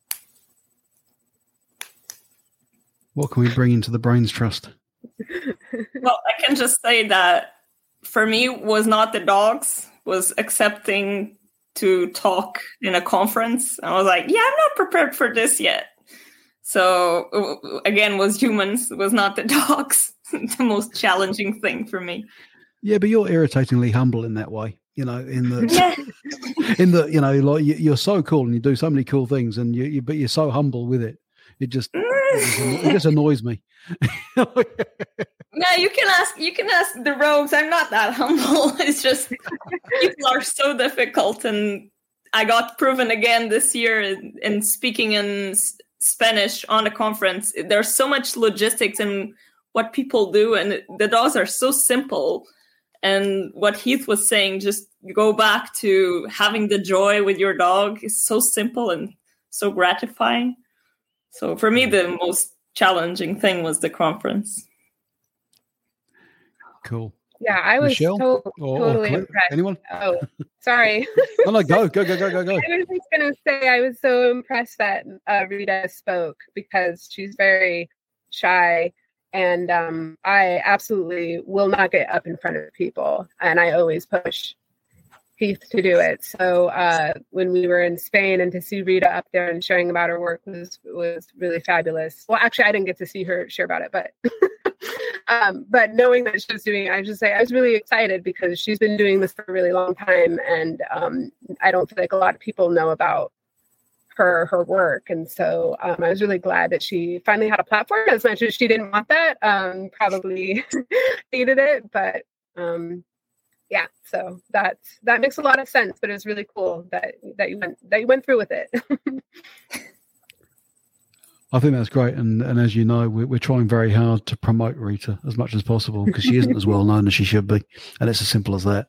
What can we bring into the Brains Trust? Well, I can just say that for me was not the dogs, was accepting to talk in a conference. I was like, yeah, I'm not prepared for this yet. So again, was humans, was not the dogs, the most challenging thing for me. Yeah, but you're irritatingly humble in that way. You know, in the Yeah. in the you know, like you, you're so cool and you do so many cool things, and you, you but you're so humble with it. It just it just, it just annoys me. Yeah, you can ask. You can ask the rogues. I'm not that humble. It's just people are so difficult, and I got proven again this year in, in speaking in s- Spanish on a conference. There's so much logistics in what people do, and the dogs are so simple. And what Heath was saying, just go back to having the joy with your dog is so simple and so gratifying. So for me, the most challenging thing was the conference. Cool. Yeah, I was Michelle? to- Or, totally or impressed. anyone? Oh, sorry. No, no, go, go, go, go, go, go. I was just going to say I was so impressed that uh, Rita spoke because she's very shy. And um, I absolutely will not get up in front of people. And I always push Heath to do it. So uh, when we were in Spain and to see Rita up there and sharing about her work was was really fabulous. Well, actually, I didn't get to see her share about it, but um, but knowing that she was doing it, I just say I was really excited because she's been doing this for a really long time. And um, I don't feel like a lot of people know about her her work, and so um, I was really glad that she finally had a platform. As much as she didn't want that, um, probably needed it, but um, yeah. So that's that makes a lot of sense. But it's really cool that that you went that you went through with it. I think that's great, and and as you know, we're, we're trying very hard to promote Rita as much as possible because she isn't as well known as she should be, and it's as simple as that.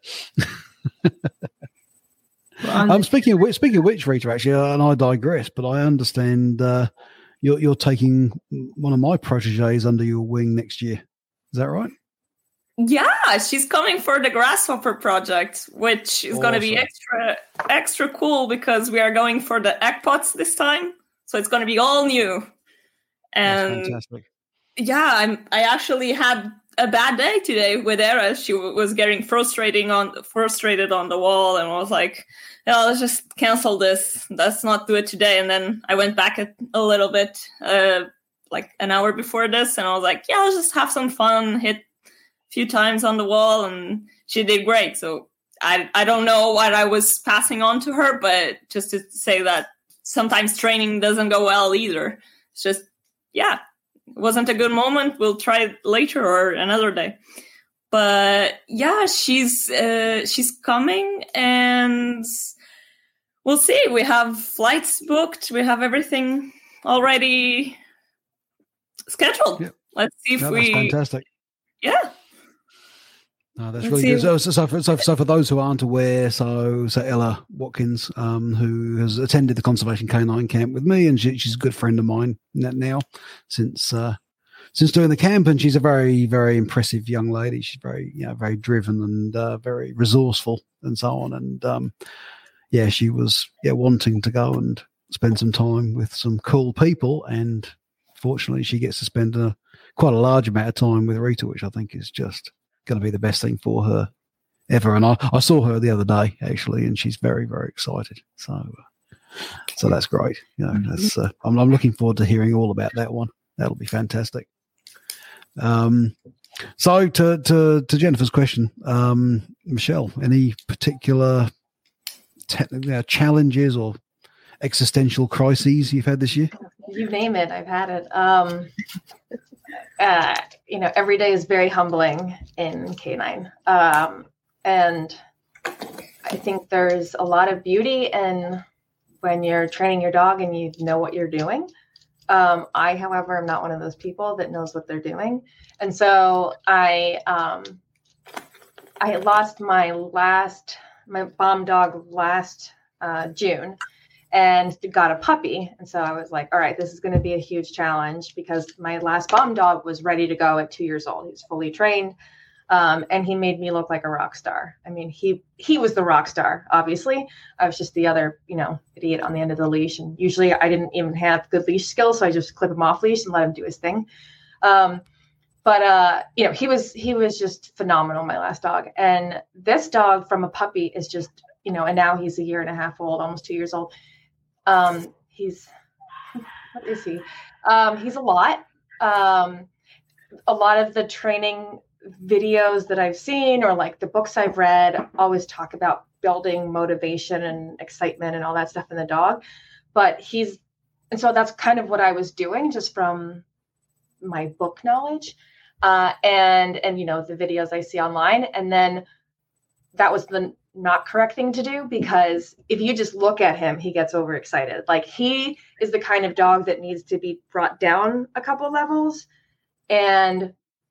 I'm um, speaking of which, speaking of which, Rita, actually, uh, and I digress, but I understand uh, you're you're taking one of my proteges under your wing next year. Is that right? Yeah, she's coming for the Grasshopper project, which is awesome. Going to be extra extra cool because we are going for the egg pots this time, so it's going to be all new. And that's fantastic. Yeah, I'm. I actually had a bad day today with Era. She w- was getting frustrating on frustrated on the wall, and I was like, "Yeah, let's just cancel this. Let's not do it today." And then I went back a, a little bit, uh, like an hour before this, and I was like, "Yeah, let's just have some fun, hit a few times on the wall," and she did great. So I I don't know what I was passing on to her, but just to say that sometimes training doesn't go well either. It's just yeah. It wasn't a good moment. We'll try it later or another day. But yeah, she's uh, she's coming, and we'll see. We have flights booked. We have everything already scheduled. Yeah. Let's see if no, we. That's fantastic. Yeah. No, that's Let's really see. good. So, so, for, so, so for those who aren't aware, so so Ella Watkins, um, who has attended the Conservation Canine Camp with me, and she, she's a good friend of mine now since uh, since doing the camp, and she's a very very impressive young lady. She's very you know very driven and uh, very resourceful and so on. And um, yeah, she was yeah wanting to go and spend some time with some cool people, and fortunately, she gets to spend a quite a large amount of time with Rita, which I think is just going to be the best thing for her ever. And I, I saw her the other day actually, and she's very, very excited. So uh, So that's great. You know, that's uh, I'm, I'm looking forward to hearing all about that one. That'll be fantastic. Um, so to to to Jennifer's question, um, Michelle, any particular te- uh, challenges or existential crises you've had this year? You name it, I've had it. Um, uh, you know, every day is very humbling in canine. Um, and I think there's a lot of beauty in when you're training your dog and you know what you're doing. Um, I, however, am not one of those people that knows what they're doing. And so I, um, I lost my last, my bomb dog last uh, June. And got a puppy. And so I was like, all right, this is going to be a huge challenge because my last bomb dog was ready to go at two years old. He was fully trained. Um, and he made me look like a rock star. I mean, he, he was the rock star, obviously. I was just the other, you know, idiot on the end of the leash. And usually I didn't even have good leash skills. So I just clip him off leash and let him do his thing. Um, but, uh, you know, he was, he was just phenomenal, my last dog. And this dog from a puppy is just, you know, and now he's a year and a half old, almost two years old. Um, he's, what is he? Um, he's a lot. Um, a lot of the training videos that I've seen or like the books I've read always talk about building motivation and excitement and all that stuff in the dog. But he's, and so that's kind of what I was doing just from my book knowledge, uh, and, and, you know, the videos I see online. And then that was the not correct thing to do, because if you just look at him, he gets overexcited. Like he is the kind of dog that needs to be brought down a couple levels and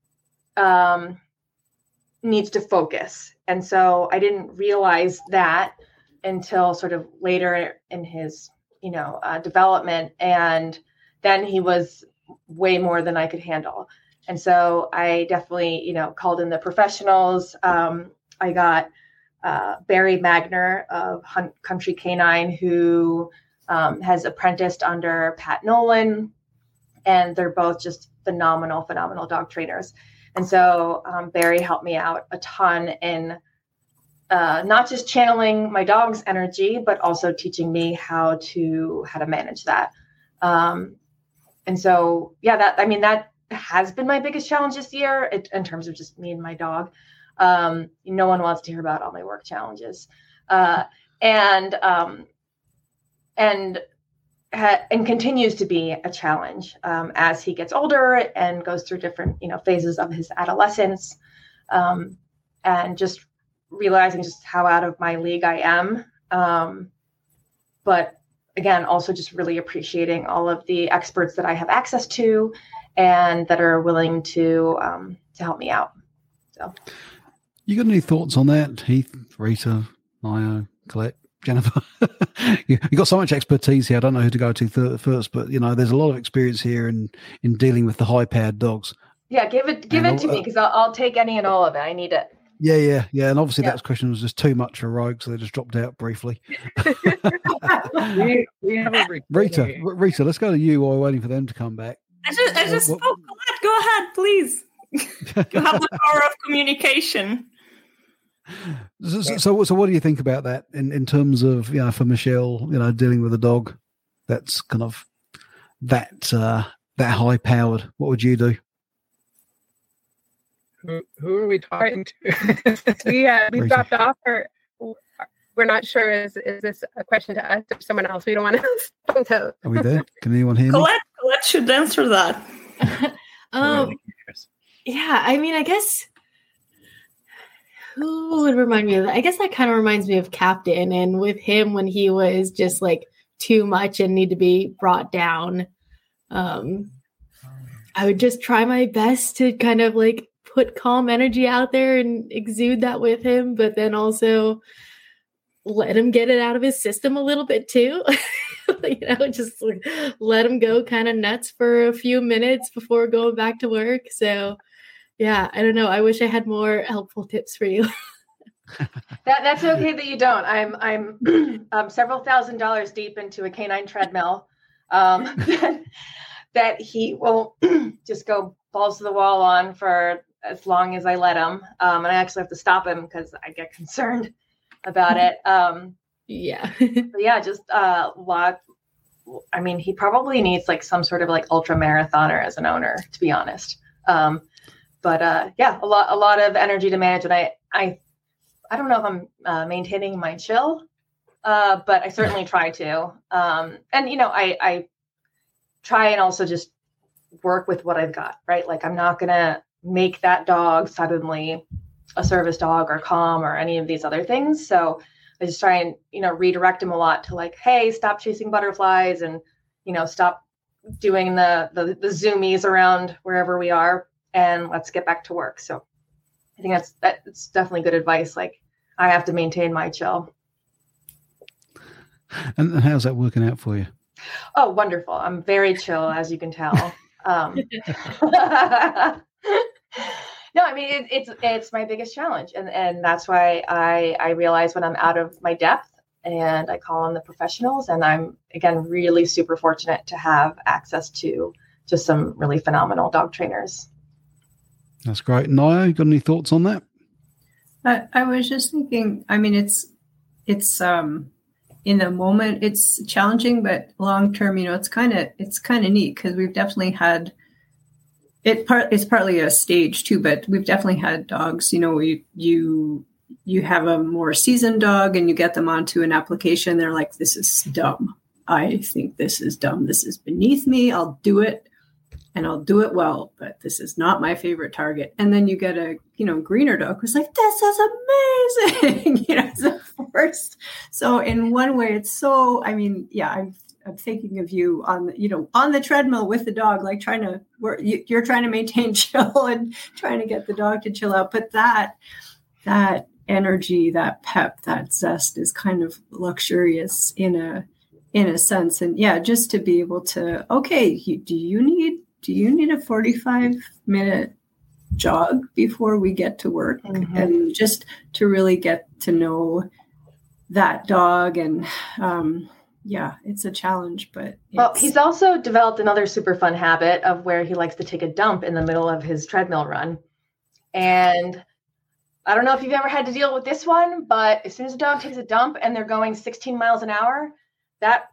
um, needs to focus. And so I didn't realize that until sort of later in his, you know, uh, development. And then he was way more than I could handle. And so I definitely, you know, called in the professionals. Um, I got Uh, Barry Magner of Hunt Country Canine, who um, has apprenticed under Pat Nolan, and they're both just phenomenal, phenomenal dog trainers. And so um, Barry helped me out a ton in uh, not just channeling my dog's energy, but also teaching me how to how to manage that. Um, and so, yeah, that I mean that has been my biggest challenge this year it, in terms of just me and my dog. Um, no one wants to hear about all my work challenges, uh, and, um, and, ha- and continues to be a challenge, um, as he gets older and goes through different, you know, phases of his adolescence, um, and just realizing just how out of my league I am. Um, but again, also just really appreciating all of the experts that I have access to and that are willing to, um, to help me out. So. You got any thoughts on that, Heath, Rita, Nio, Colette, Jennifer? you, you got so much expertise here. I don't know who to go to th- first, but you know, there's a lot of experience here in in dealing with the high-powered dogs. Yeah, give it give and it to uh, me because I'll, I'll take any and all of it. I need it. Yeah, yeah, yeah. And obviously, yeah. that question was just too much for Rogue, so they just dropped out briefly. we, we have a Rita, R- Rita, let's go to you while we're waiting for them to come back. I just, I just what, spoke. What? Go ahead, please. You have the power of communication. So, so, so, what do you think about that in, in terms of, you know, for Michelle, you know, dealing with a dog that's kind of that uh, that high powered? What would you do? Who, who are we talking to? we uh, we Rita. dropped off, or we're not sure. Is is this a question to us or someone else? We don't want to. Are we there? Can anyone hear me? Colette, Colette should answer that. um, yeah, I mean, I guess. Who would remind me of that? I guess that kind of reminds me of Captain, and with him when he was just like too much and need to be brought down. Um, I would just try my best to kind of like put calm energy out there and exude that with him, but then also let him get it out of his system a little bit too. You know, just like, let him go kind of nuts for a few minutes before going back to work. So yeah, I don't know. I wish I had more helpful tips for you. that that's okay that you don't. I'm I'm um, several thousand dollars deep into a canine treadmill um, that, that he will just go balls to the wall on for as long as I let him. Um, and I actually have to stop him because I get concerned about it. Um, Yeah. But yeah, just uh, lot. I mean, he probably needs like some sort of like ultra marathoner as an owner, to be honest. Um, but uh, yeah, a lot, a lot of energy to manage, and I, I, I don't know if I'm uh, maintaining my chill, uh, but I certainly try to. Um, and you know, I, I try and also just work with what I've got, right? Like I'm not gonna make that dog suddenly a service dog or calm or any of these other things. So I just try and, you know, redirect him a lot to like, hey, stop chasing butterflies and, you know, stop doing the, the, the zoomies around wherever we are and let's get back to work. So I think that's, that's definitely good advice. Like I have to maintain my chill. And how's that working out for you? Oh, wonderful. I'm very chill, as you can tell. Um, No, I mean, it, it's it's my biggest challenge. And, and that's why I, I realize when I'm out of my depth and I call on the professionals. And I'm, again, really super fortunate to have access to just some really phenomenal dog trainers. That's great. Naya, you got any thoughts on that? I, I was just thinking, I mean, it's, it's, um, in the moment it's challenging, but long-term, you know, it's kind of, it's kind of neat because we've definitely had, It part it's partly a stage too, but we've definitely had dogs, you know, you you you have a more seasoned dog and you get them onto an application. They're like, this is dumb. I think this is dumb. This is beneath me. I'll do it and I'll do it well, but this is not my favorite target. And then you get a, you know, greener dog who's like, this is amazing. You know, it's the first. So in one way it's so, I mean, yeah, I've I'm thinking of you on, the, you know, on the treadmill with the dog, like trying to, where you're trying to maintain chill and trying to get the dog to chill out. But that, that energy, that pep, that zest is kind of luxurious in a, in a sense. And yeah, just to be able to, okay, you, do you need, do you need a forty-five minute jog before we get to work? Mm-hmm. And just to really get to know that dog and, um, yeah, it's a challenge, but it's... Well, he's also developed another super fun habit of where he likes to take a dump in the middle of his treadmill run. And I don't know if you've ever had to deal with this one, but as soon as a dog takes a dump and they're going sixteen miles an hour, that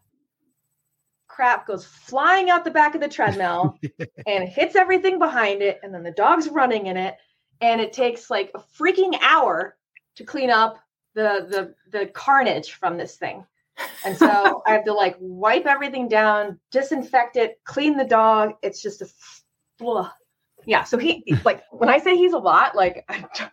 crap goes flying out the back of the treadmill yeah. and hits everything behind it. And then the dog's running in it. And it takes like a freaking hour to clean up the the the carnage from this thing. And so I have to like wipe everything down, disinfect it, clean the dog. It's just a, ugh. yeah. So he like when I say he's a lot, like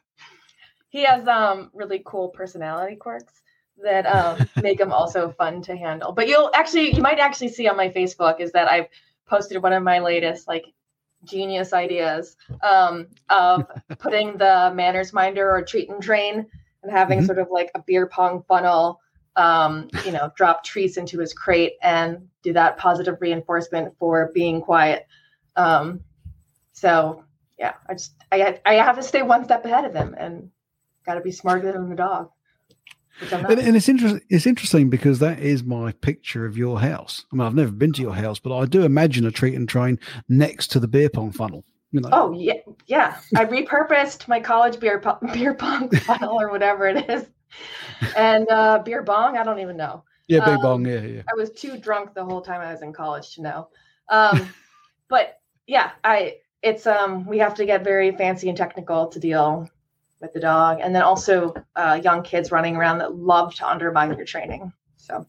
he has um really cool personality quirks that um make him also fun to handle. But you'll actually, you might actually see on my Facebook is that I've posted one of my latest like genius ideas um of putting the manners minder or treat and train and having mm-hmm. sort of like a beer pong funnel. Um, you know, drop treats into his crate and do that positive reinforcement for being quiet. Um, so yeah, I just, I, I have to stay one step ahead of him and got to be smarter than the dog. And, and it's interesting. It's interesting because that is my picture of your house. I mean, I've never been to your house, but I do imagine a treat and train next to the beer pong funnel. You know? Oh yeah, yeah. I repurposed my college beer po- beer pong funnel or whatever it is. And uh, beer bong, I don't even know. Yeah, big um, bong, yeah, yeah. I was too drunk the whole time I was in college to know. Um, but yeah, I it's um we have to get very fancy and technical to deal with the dog, and then also uh, young kids running around that love to undermine your training. So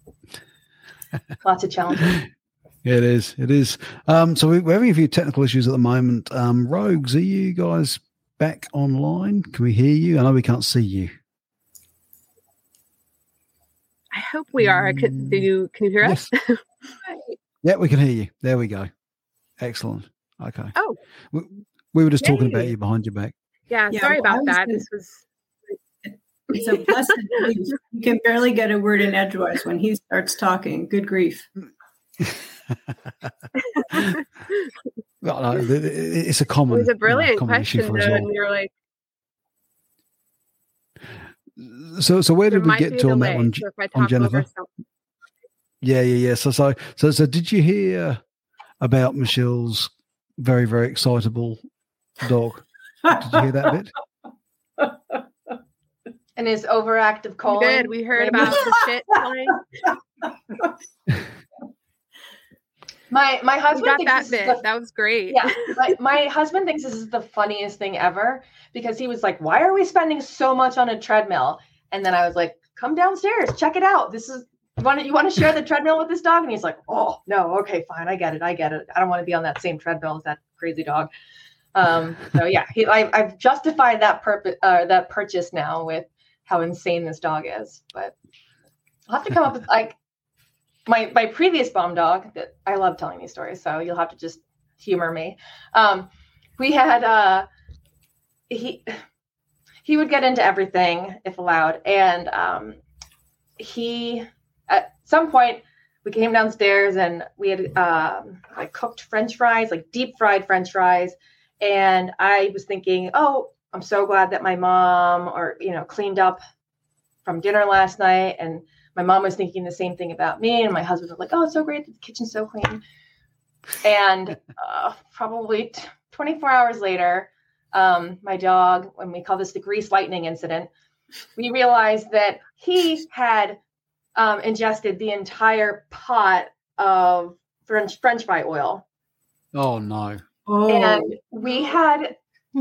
lots of challenges. Yeah, it is. It is. Um, so we're having a few technical issues at the moment. Um, Rogues, are you guys back online? Can we hear you? I know we can't see you. I hope we are. Can, do you, can you hear yes. us? Yeah, we can hear you. There we go. Excellent. Okay. Oh. We, we were just Yay. talking about you behind your back. Yeah, yeah sorry well, about that. Gonna, this was... It's a blessed grief. You can barely get a word in edgewise when he starts talking. Good grief. Well, no, it's a common. It was a brilliant you know, question, though, well. And we were like, So, so where did we get to on that one, so on Jennifer? Yeah, yeah, yeah. So, so, so, so, did you hear about Michelle's very, very excitable dog? Did you hear that bit? And his overactive We colon. did. We heard about the shit flying. My my We husband got thinks that this is bit. the That was great. Yeah, my, my husband thinks this is the funniest thing ever because he was like, "Why are we spending so much on a treadmill?" And then I was like, "Come downstairs, check it out. This is you want to you want to share the treadmill with this dog?" And he's like, "Oh no, okay, fine, I get it, I get it. I don't want to be on that same treadmill as that crazy dog." Um, so yeah, he, I, I've justified that purpose uh, that purchase now with how insane this dog is. But I'll have to come up with like. My my previous bomb dog, that I love telling these stories, so you'll have to just humor me. Um, we had uh, he he would get into everything if allowed, and um, he at some point we came downstairs and we had um, like cooked French fries, like deep fried French fries, and I was thinking, oh, I'm so glad that my mom or you know cleaned up from dinner last night and. My mom was thinking the same thing about me, and my husband was like, "Oh, it's so great that the kitchen's so clean." And uh, probably t- twenty-four hours later, um, my dog, when we call this the grease lightning incident, we realized that he had um, ingested the entire pot of French French fry oil, Oh no. Oh, and we had.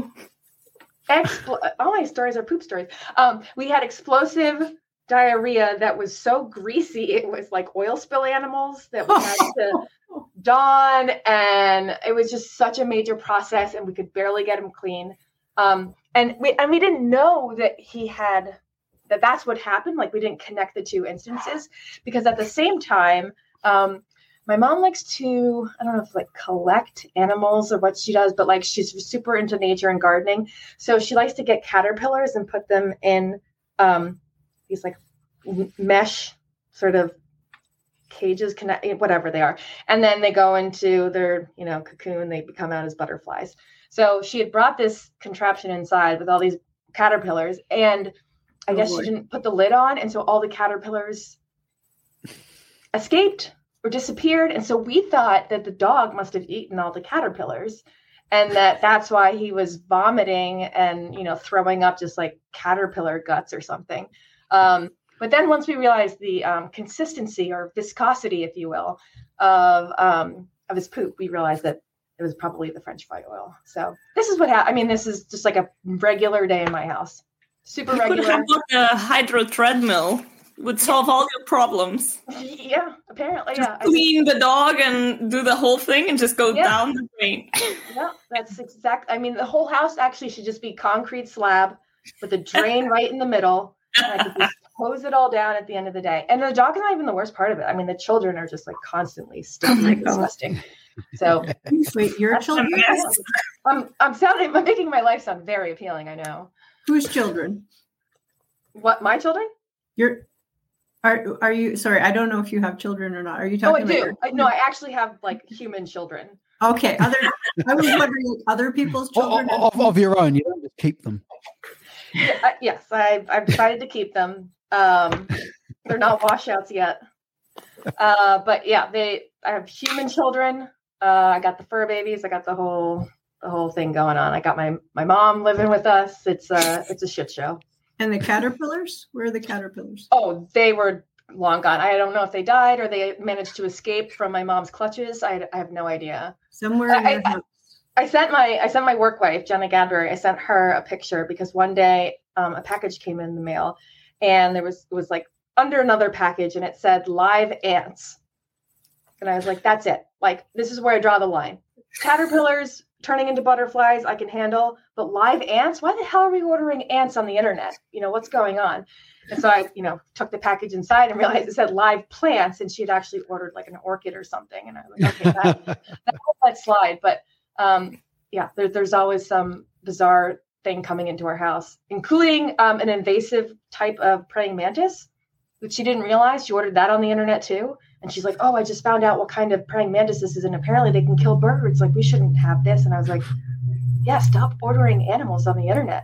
Expl- all my stories are poop stories. Um, we had explosive diarrhea that was so greasy it was like oil spill animals that we had to don, and it was just such a major process, and we could barely get him clean. Um, and we and we didn't know that he had that. That's what happened. Like we didn't connect the two instances because at the same time, um, my mom likes to I don't know if like collect animals or what she does, but like she's super into nature and gardening, so she likes to get caterpillars and put them in. Um, these like mesh sort of cages, connect, whatever they are. And then they go into their, you know, cocoon, they become out as butterflies. So she had brought this contraption inside with all these caterpillars and I Oh, guess boy. she didn't put the lid on. And so all the caterpillars escaped or disappeared. And so we thought that the dog must have eaten all the caterpillars and that that's why he was vomiting and, you know, throwing up just like caterpillar guts or something. Um, but then once we realized the um, consistency or viscosity, if you will, of um, of his poop, we realized that it was probably the French fry oil. So this is what happened. I mean, this is just like a regular day in my house. Super You could regular. have bought a hydro treadmill. It would solve all your problems. Yeah, apparently, Just yeah. I clean the dog and do the whole thing and just go Yeah. down the drain. Yeah, that's exact. I mean, the whole house actually should just be concrete slab with a drain right in the middle. And I could just hose it all down at the end of the day. And the dog is not even the worst part of it. I mean, the children are just like constantly sticky Oh my and God. disgusting. So wait, your That's a children? mess. I'm I'm sounding I'm making my life sound very appealing. I know. Whose children? What, my children? Your are are you? Sorry, I don't know if you have children or not. Are you Oh, I talking about? do. your- I, no, I actually have like human children. Okay, other. I was wondering like, other people's Of, children. of, of your own, you don't just keep them. Yeah, I, yes, I've I've decided to keep them. Um, they're not washouts yet. Uh, but yeah, they. I have human children. Uh, I got the fur babies. I got the whole the whole thing going on. I got my my mom living with us. It's a it's a shit show. And the caterpillars? Where are the caterpillars? Oh, they were long gone. I don't know if they died or they managed to escape from my mom's clutches. I, I have no idea. Somewhere in I- your house. I sent my I sent my work wife, Jenna Gadbury, I sent her a picture because one day um, a package came in the mail and there was it was like under another package and it said live ants. And I was like, that's it. Like, this is where I draw the line. Caterpillars turning into butterflies, I can handle, but live ants? Why the hell are we ordering ants on the internet? You know, what's going on? And so I, you know, took the package inside and realized it said live plants and she had actually ordered like an orchid or something. And I was like, okay, that, that let slide. But um, yeah, there, there's always some bizarre thing coming into our house, including um, an invasive type of praying mantis, which she didn't realize. She ordered that on the internet too. And she's like, oh, I just found out what kind of praying mantis this is. And apparently they can kill birds. Like, we shouldn't have this. And I was like, yeah, stop ordering animals on the internet.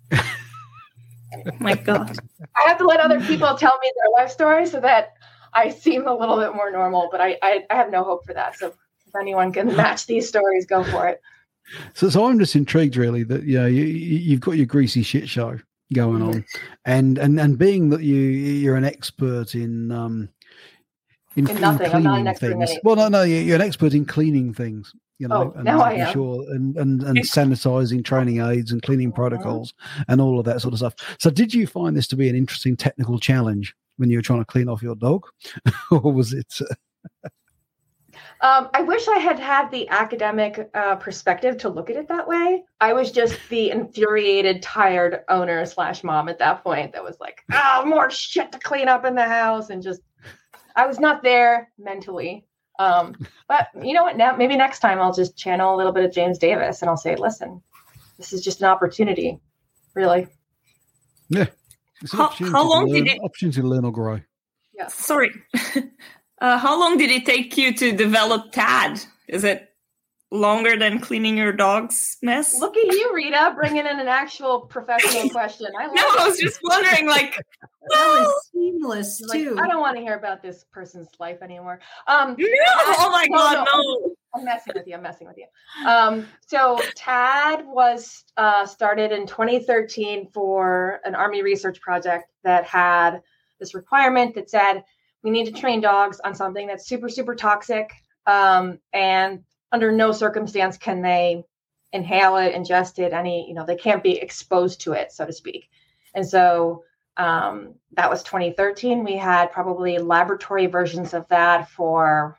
Oh my God. I have to let other people tell me their life story so that I seem a little bit more normal, but I, I, I have no hope for that. So if anyone can match these stories, go for it. So, so I'm just intrigued, really, that yeah, you, you- you've got your greasy shit show, going on, and and and being that you you're an expert in um in, In nothing. I'm not an cleaning expert in things. anything. Well, no, no, you- you're an expert in cleaning things. You know, Oh, and now I making am. sure and, and and sanitizing training aids and cleaning protocols and all of that sort of stuff. So, did you find this to be an interesting technical challenge when you were trying to clean off your dog, or was it? Uh... Um, I wish I had had the academic uh, perspective to look at it that way. I was just the infuriated, tired owner slash mom at that point that was like, oh, more shit to clean up in the house. And just, I was not there mentally. Um, but you know what? Now, maybe next time I'll just channel a little bit of James Davis and I'll say, listen, this is just an opportunity, really. Yeah. It's an How- opportunity how to long learn- did it- opportunity to learn or grow. Yeah. Sorry. uh, how long did it take you to develop T A D? Is it longer than cleaning your dog's mess? Look at you, Rita, bringing in an actual professional question. I love No, it. I was just wondering, like, That well, was seamless She's like, too. I don't want to hear about this person's life anymore. Um, no, oh my No, God, no. no. I'm messing with you. I'm messing with you. Um, so T A D was uh, started in twenty thirteen for an Army research project that had this requirement that said we need to train dogs on something that's super, super toxic, um, and under no circumstance can they inhale it, ingest it, any, you know, they can't be exposed to it, so to speak. And so um, that was twenty thirteen. We had probably laboratory versions of that for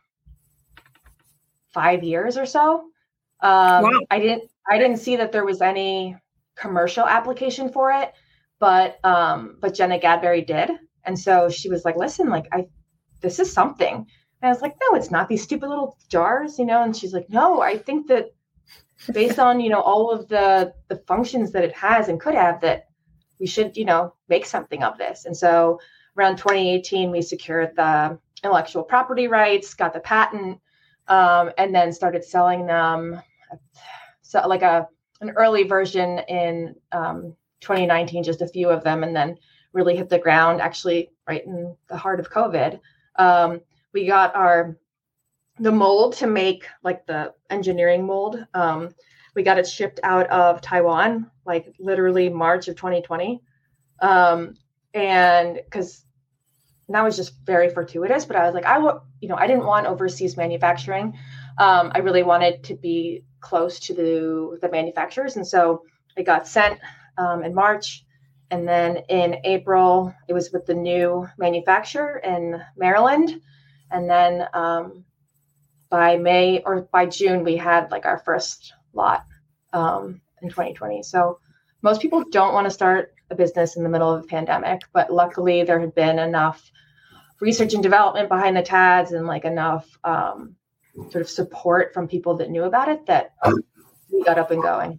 five years or so. Um, Wow. I didn't, I didn't see that there was any commercial application for it, but, um, but Jenna Gadberry did. And so she was like, listen, like I, this is something. And I was like, no, it's not these stupid little jars, you know? And she's like, no, I think that based on, you know, all of the, the functions that it has and could have, that we should, you know, make something of this. And so around twenty eighteen, we secured the intellectual property rights, got the patent, um, and then started selling them. So like a, an early version in um, twenty nineteen, just a few of them, and then really hit the ground actually right in the heart of COVID. Um, we got our, the mold to make like the engineering mold. Um, we got it shipped out of Taiwan, like literally March of twenty twenty. Um, and cause that was just very fortuitous, but I was like, I would, you know, I didn't want overseas manufacturing. Um, I really wanted to be close to the, the manufacturers. And so it got sent um, in March. And then in April, it was with the new manufacturer in Maryland. And then um, by May or by June, we had like our first lot um, in twenty twenty. So most people don't want to start a business in the middle of a pandemic, but luckily there had been enough research and development behind the T A Ds and like enough um, sort of support from people that knew about it that we got up and going.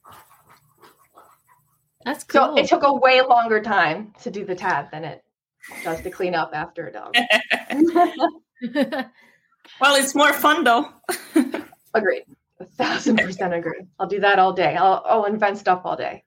That's cool. So it took a way longer time to do the T A D than it does to clean up after a dog. Well, it's more fun though. Agreed. A thousand percent agree. I'll do that all day. I'll, I'll invent stuff all day.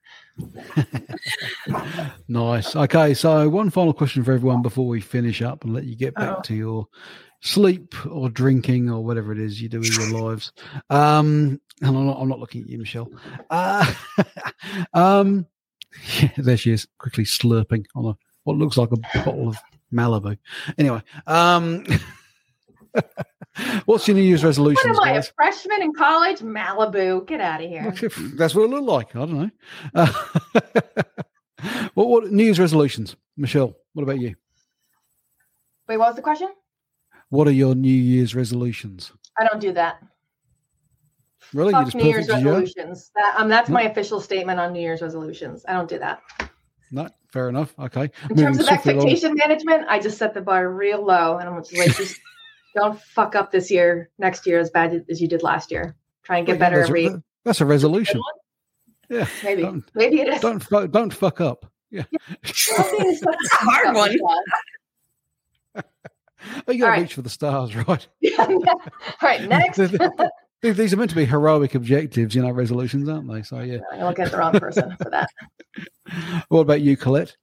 Nice. Okay, so one final question for everyone before we finish up and let you get back Oh. to your sleep or drinking or whatever it is you do in your lives. Um, and I'm not, I'm not looking at you, Michelle. Uh, um, yeah, there she is, quickly slurping on a what looks like a bottle of Malibu. Anyway, um, what's your New Year's resolutions, What am I, a guys? freshman in college? Malibu. Get out of here. That's what it looked like. I don't know. Uh, what, what New Year's resolutions, Michelle? What about you? Wait, what was the question? What are your New Year's resolutions? I don't do that. Really, Fuck New Year's as you are? resolutions. That, um, that's No. my official statement on New Year's resolutions. I don't do that. No, fair enough. Okay. In Moving terms of swiftly along. expectation management, I just set the bar real low, and I'm just like, just don't fuck up this year, next year as bad as you did last year. Try and get Well, better that's, every. a, that's a resolution. Yeah. Maybe, Don't maybe it is. don't fu- don't fuck up. Yeah. Something is such a hard one. Oh, you got to All right. reach for the stars, right? All right, next. These these are meant to be heroic objectives, you know, resolutions, aren't they? So yeah. I'm looking at the wrong person for that. What about you, Colette?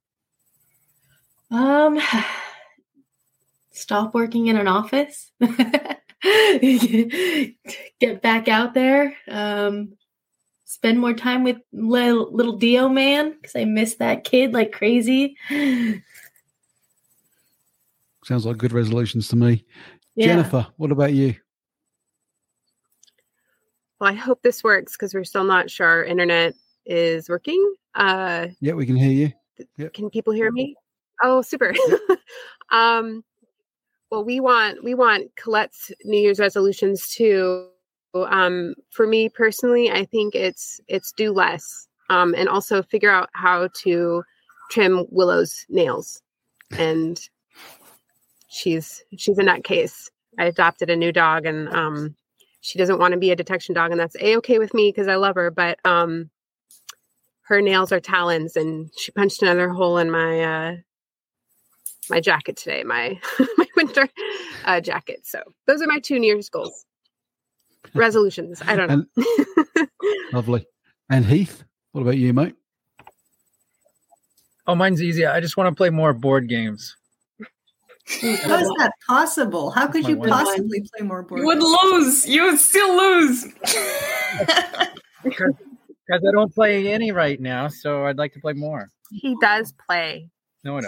Um, stop working in an office. Get back out there. Um, spend more time with little, little Dio man because I miss that kid like crazy. Sounds like good resolutions to me. Yeah. Jennifer, what about you? Well, I hope this works because we're still not sure our internet is working. Uh, Yeah, we can hear you. Yep. Can people hear me? Oh, super. um, well, we want we want Colette's New Year's resolutions too. Um, for me personally, I think it's it's do less, um, and also figure out how to trim Willow's nails. And she's she's a nutcase. I adopted a new dog, and um, she doesn't want to be a detection dog, and that's a-okay with me because I love her. But um, her nails are talons, and she punched another hole in my uh, my jacket today, my my winter uh, jacket. So those are my two New Year's goals. Resolutions. I don't know. And, lovely. And Heath, what about you, mate? Oh, mine's easy. I just want to play more board games. How is that possible? How could My you one. possibly play more board You would games? lose. You would still lose. Because I don't play any right now, so I'd like to play more. He does play. No, I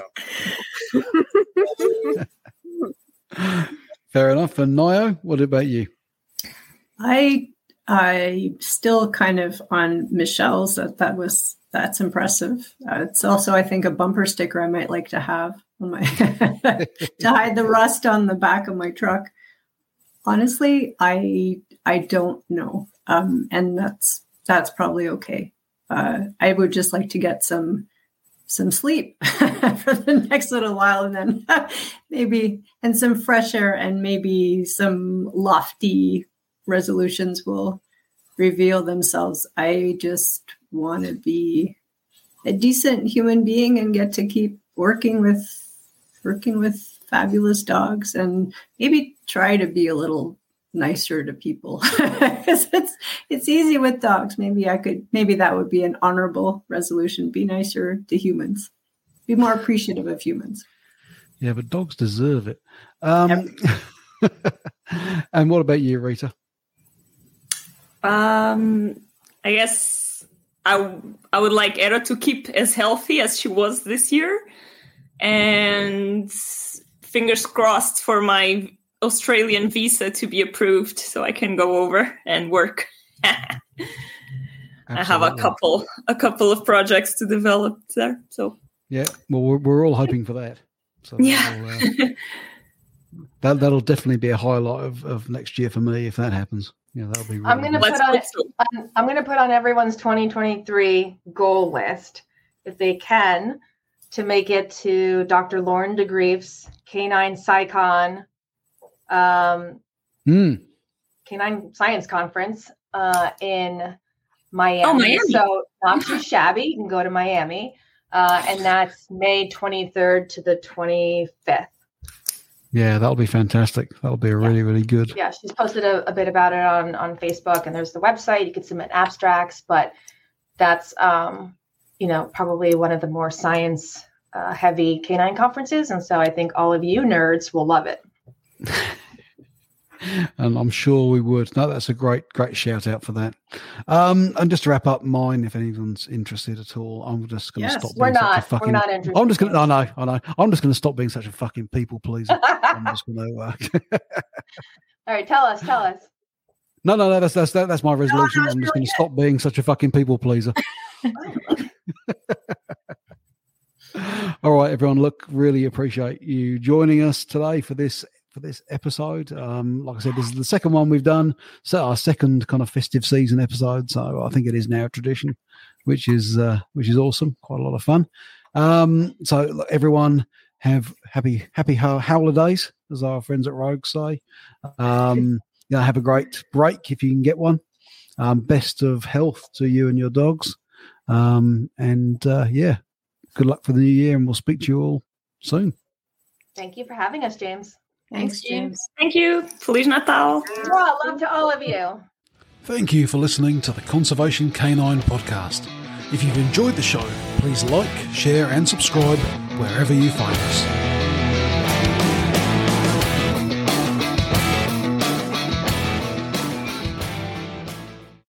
don't. Fair enough. And Nio, what about you? I I still kind of on Michelle's. That that was that's impressive. Uh, it's also, I think, a bumper sticker I might like to have on my to hide the rust on the back of my truck. Honestly, I I don't know, um, and that's that's probably okay. Uh, I would just like to get some some sleep for the next little while, and then maybe and some fresh air, and maybe some lofty resolutions will reveal themselves. I just want to be a decent human being and get to keep working with working with fabulous dogs, and maybe try to be a little nicer to people because it's it's easy with dogs. Maybe I could maybe that would be an honorable resolution. Be nicer to humans. Be more appreciative of humans. Yeah, but dogs deserve it. Um, and what about you, Rita? Um, I guess I, w- I would like Era to keep as healthy as she was this year. And fingers crossed for my Australian visa to be approved so I can go over and work. I have a couple a couple of projects to develop there. So yeah, well, we're, we're all hoping for that. So yeah. uh, that, that'll definitely be a highlight of, of next year for me if that happens. Yeah, that'll be really I'm going to good. put on, on I'm going to put on everyone's twenty twenty-three goal list, if they can, to make it to Doctor Lauren DeGrief's Canine SciCon, um, mm. Canine Science Conference uh, in Miami. Oh, Miami. So not too shabby. You can go to Miami. Uh, and that's May twenty-third to the twenty-fifth. Yeah, that'll be fantastic. That'll be really, yeah. really good. Yeah, she's posted a, a bit about it on, on Facebook, and there's the website. You can submit abstracts, but that's, um, you know, probably one of the more science uh, heavy canine conferences. And so I think all of you nerds will love it. And I'm sure we would. No, that's a great, great shout out for that. Um, and just to wrap up mine, if anyone's interested at all, I'm just going to yes, stop. We're being not. Such a fucking, we're not interested. I'm just going to. I know. I know. I'm just going to stop being such a fucking people pleaser. I'm just going to. Uh, all right, tell us. Tell us. No, no, no. That's that's that, that's my resolution. No, I'm just going to stop being such a fucking people pleaser. All right, everyone. Look, really appreciate you joining us today for this. For this episode. Um, like I said, this is the second one we've done. So our second kind of festive season episode. So I think it is now a tradition, which is uh, which is awesome. Quite a lot of fun. Um, so look, everyone have happy happy holidays, as our friends at Rogue say. Um, you know, have a great break if you can get one. Um, best of health to you and your dogs. Um, and uh, yeah, good luck for the new year, and we'll speak to you all soon. Thank you for having us, James. Thanks, James. Thank you. Feliz Natal. Well, love to all of you. Thank you for listening to the Conservation Canine Podcast. If you've enjoyed the show, please like, share, and subscribe wherever you find us.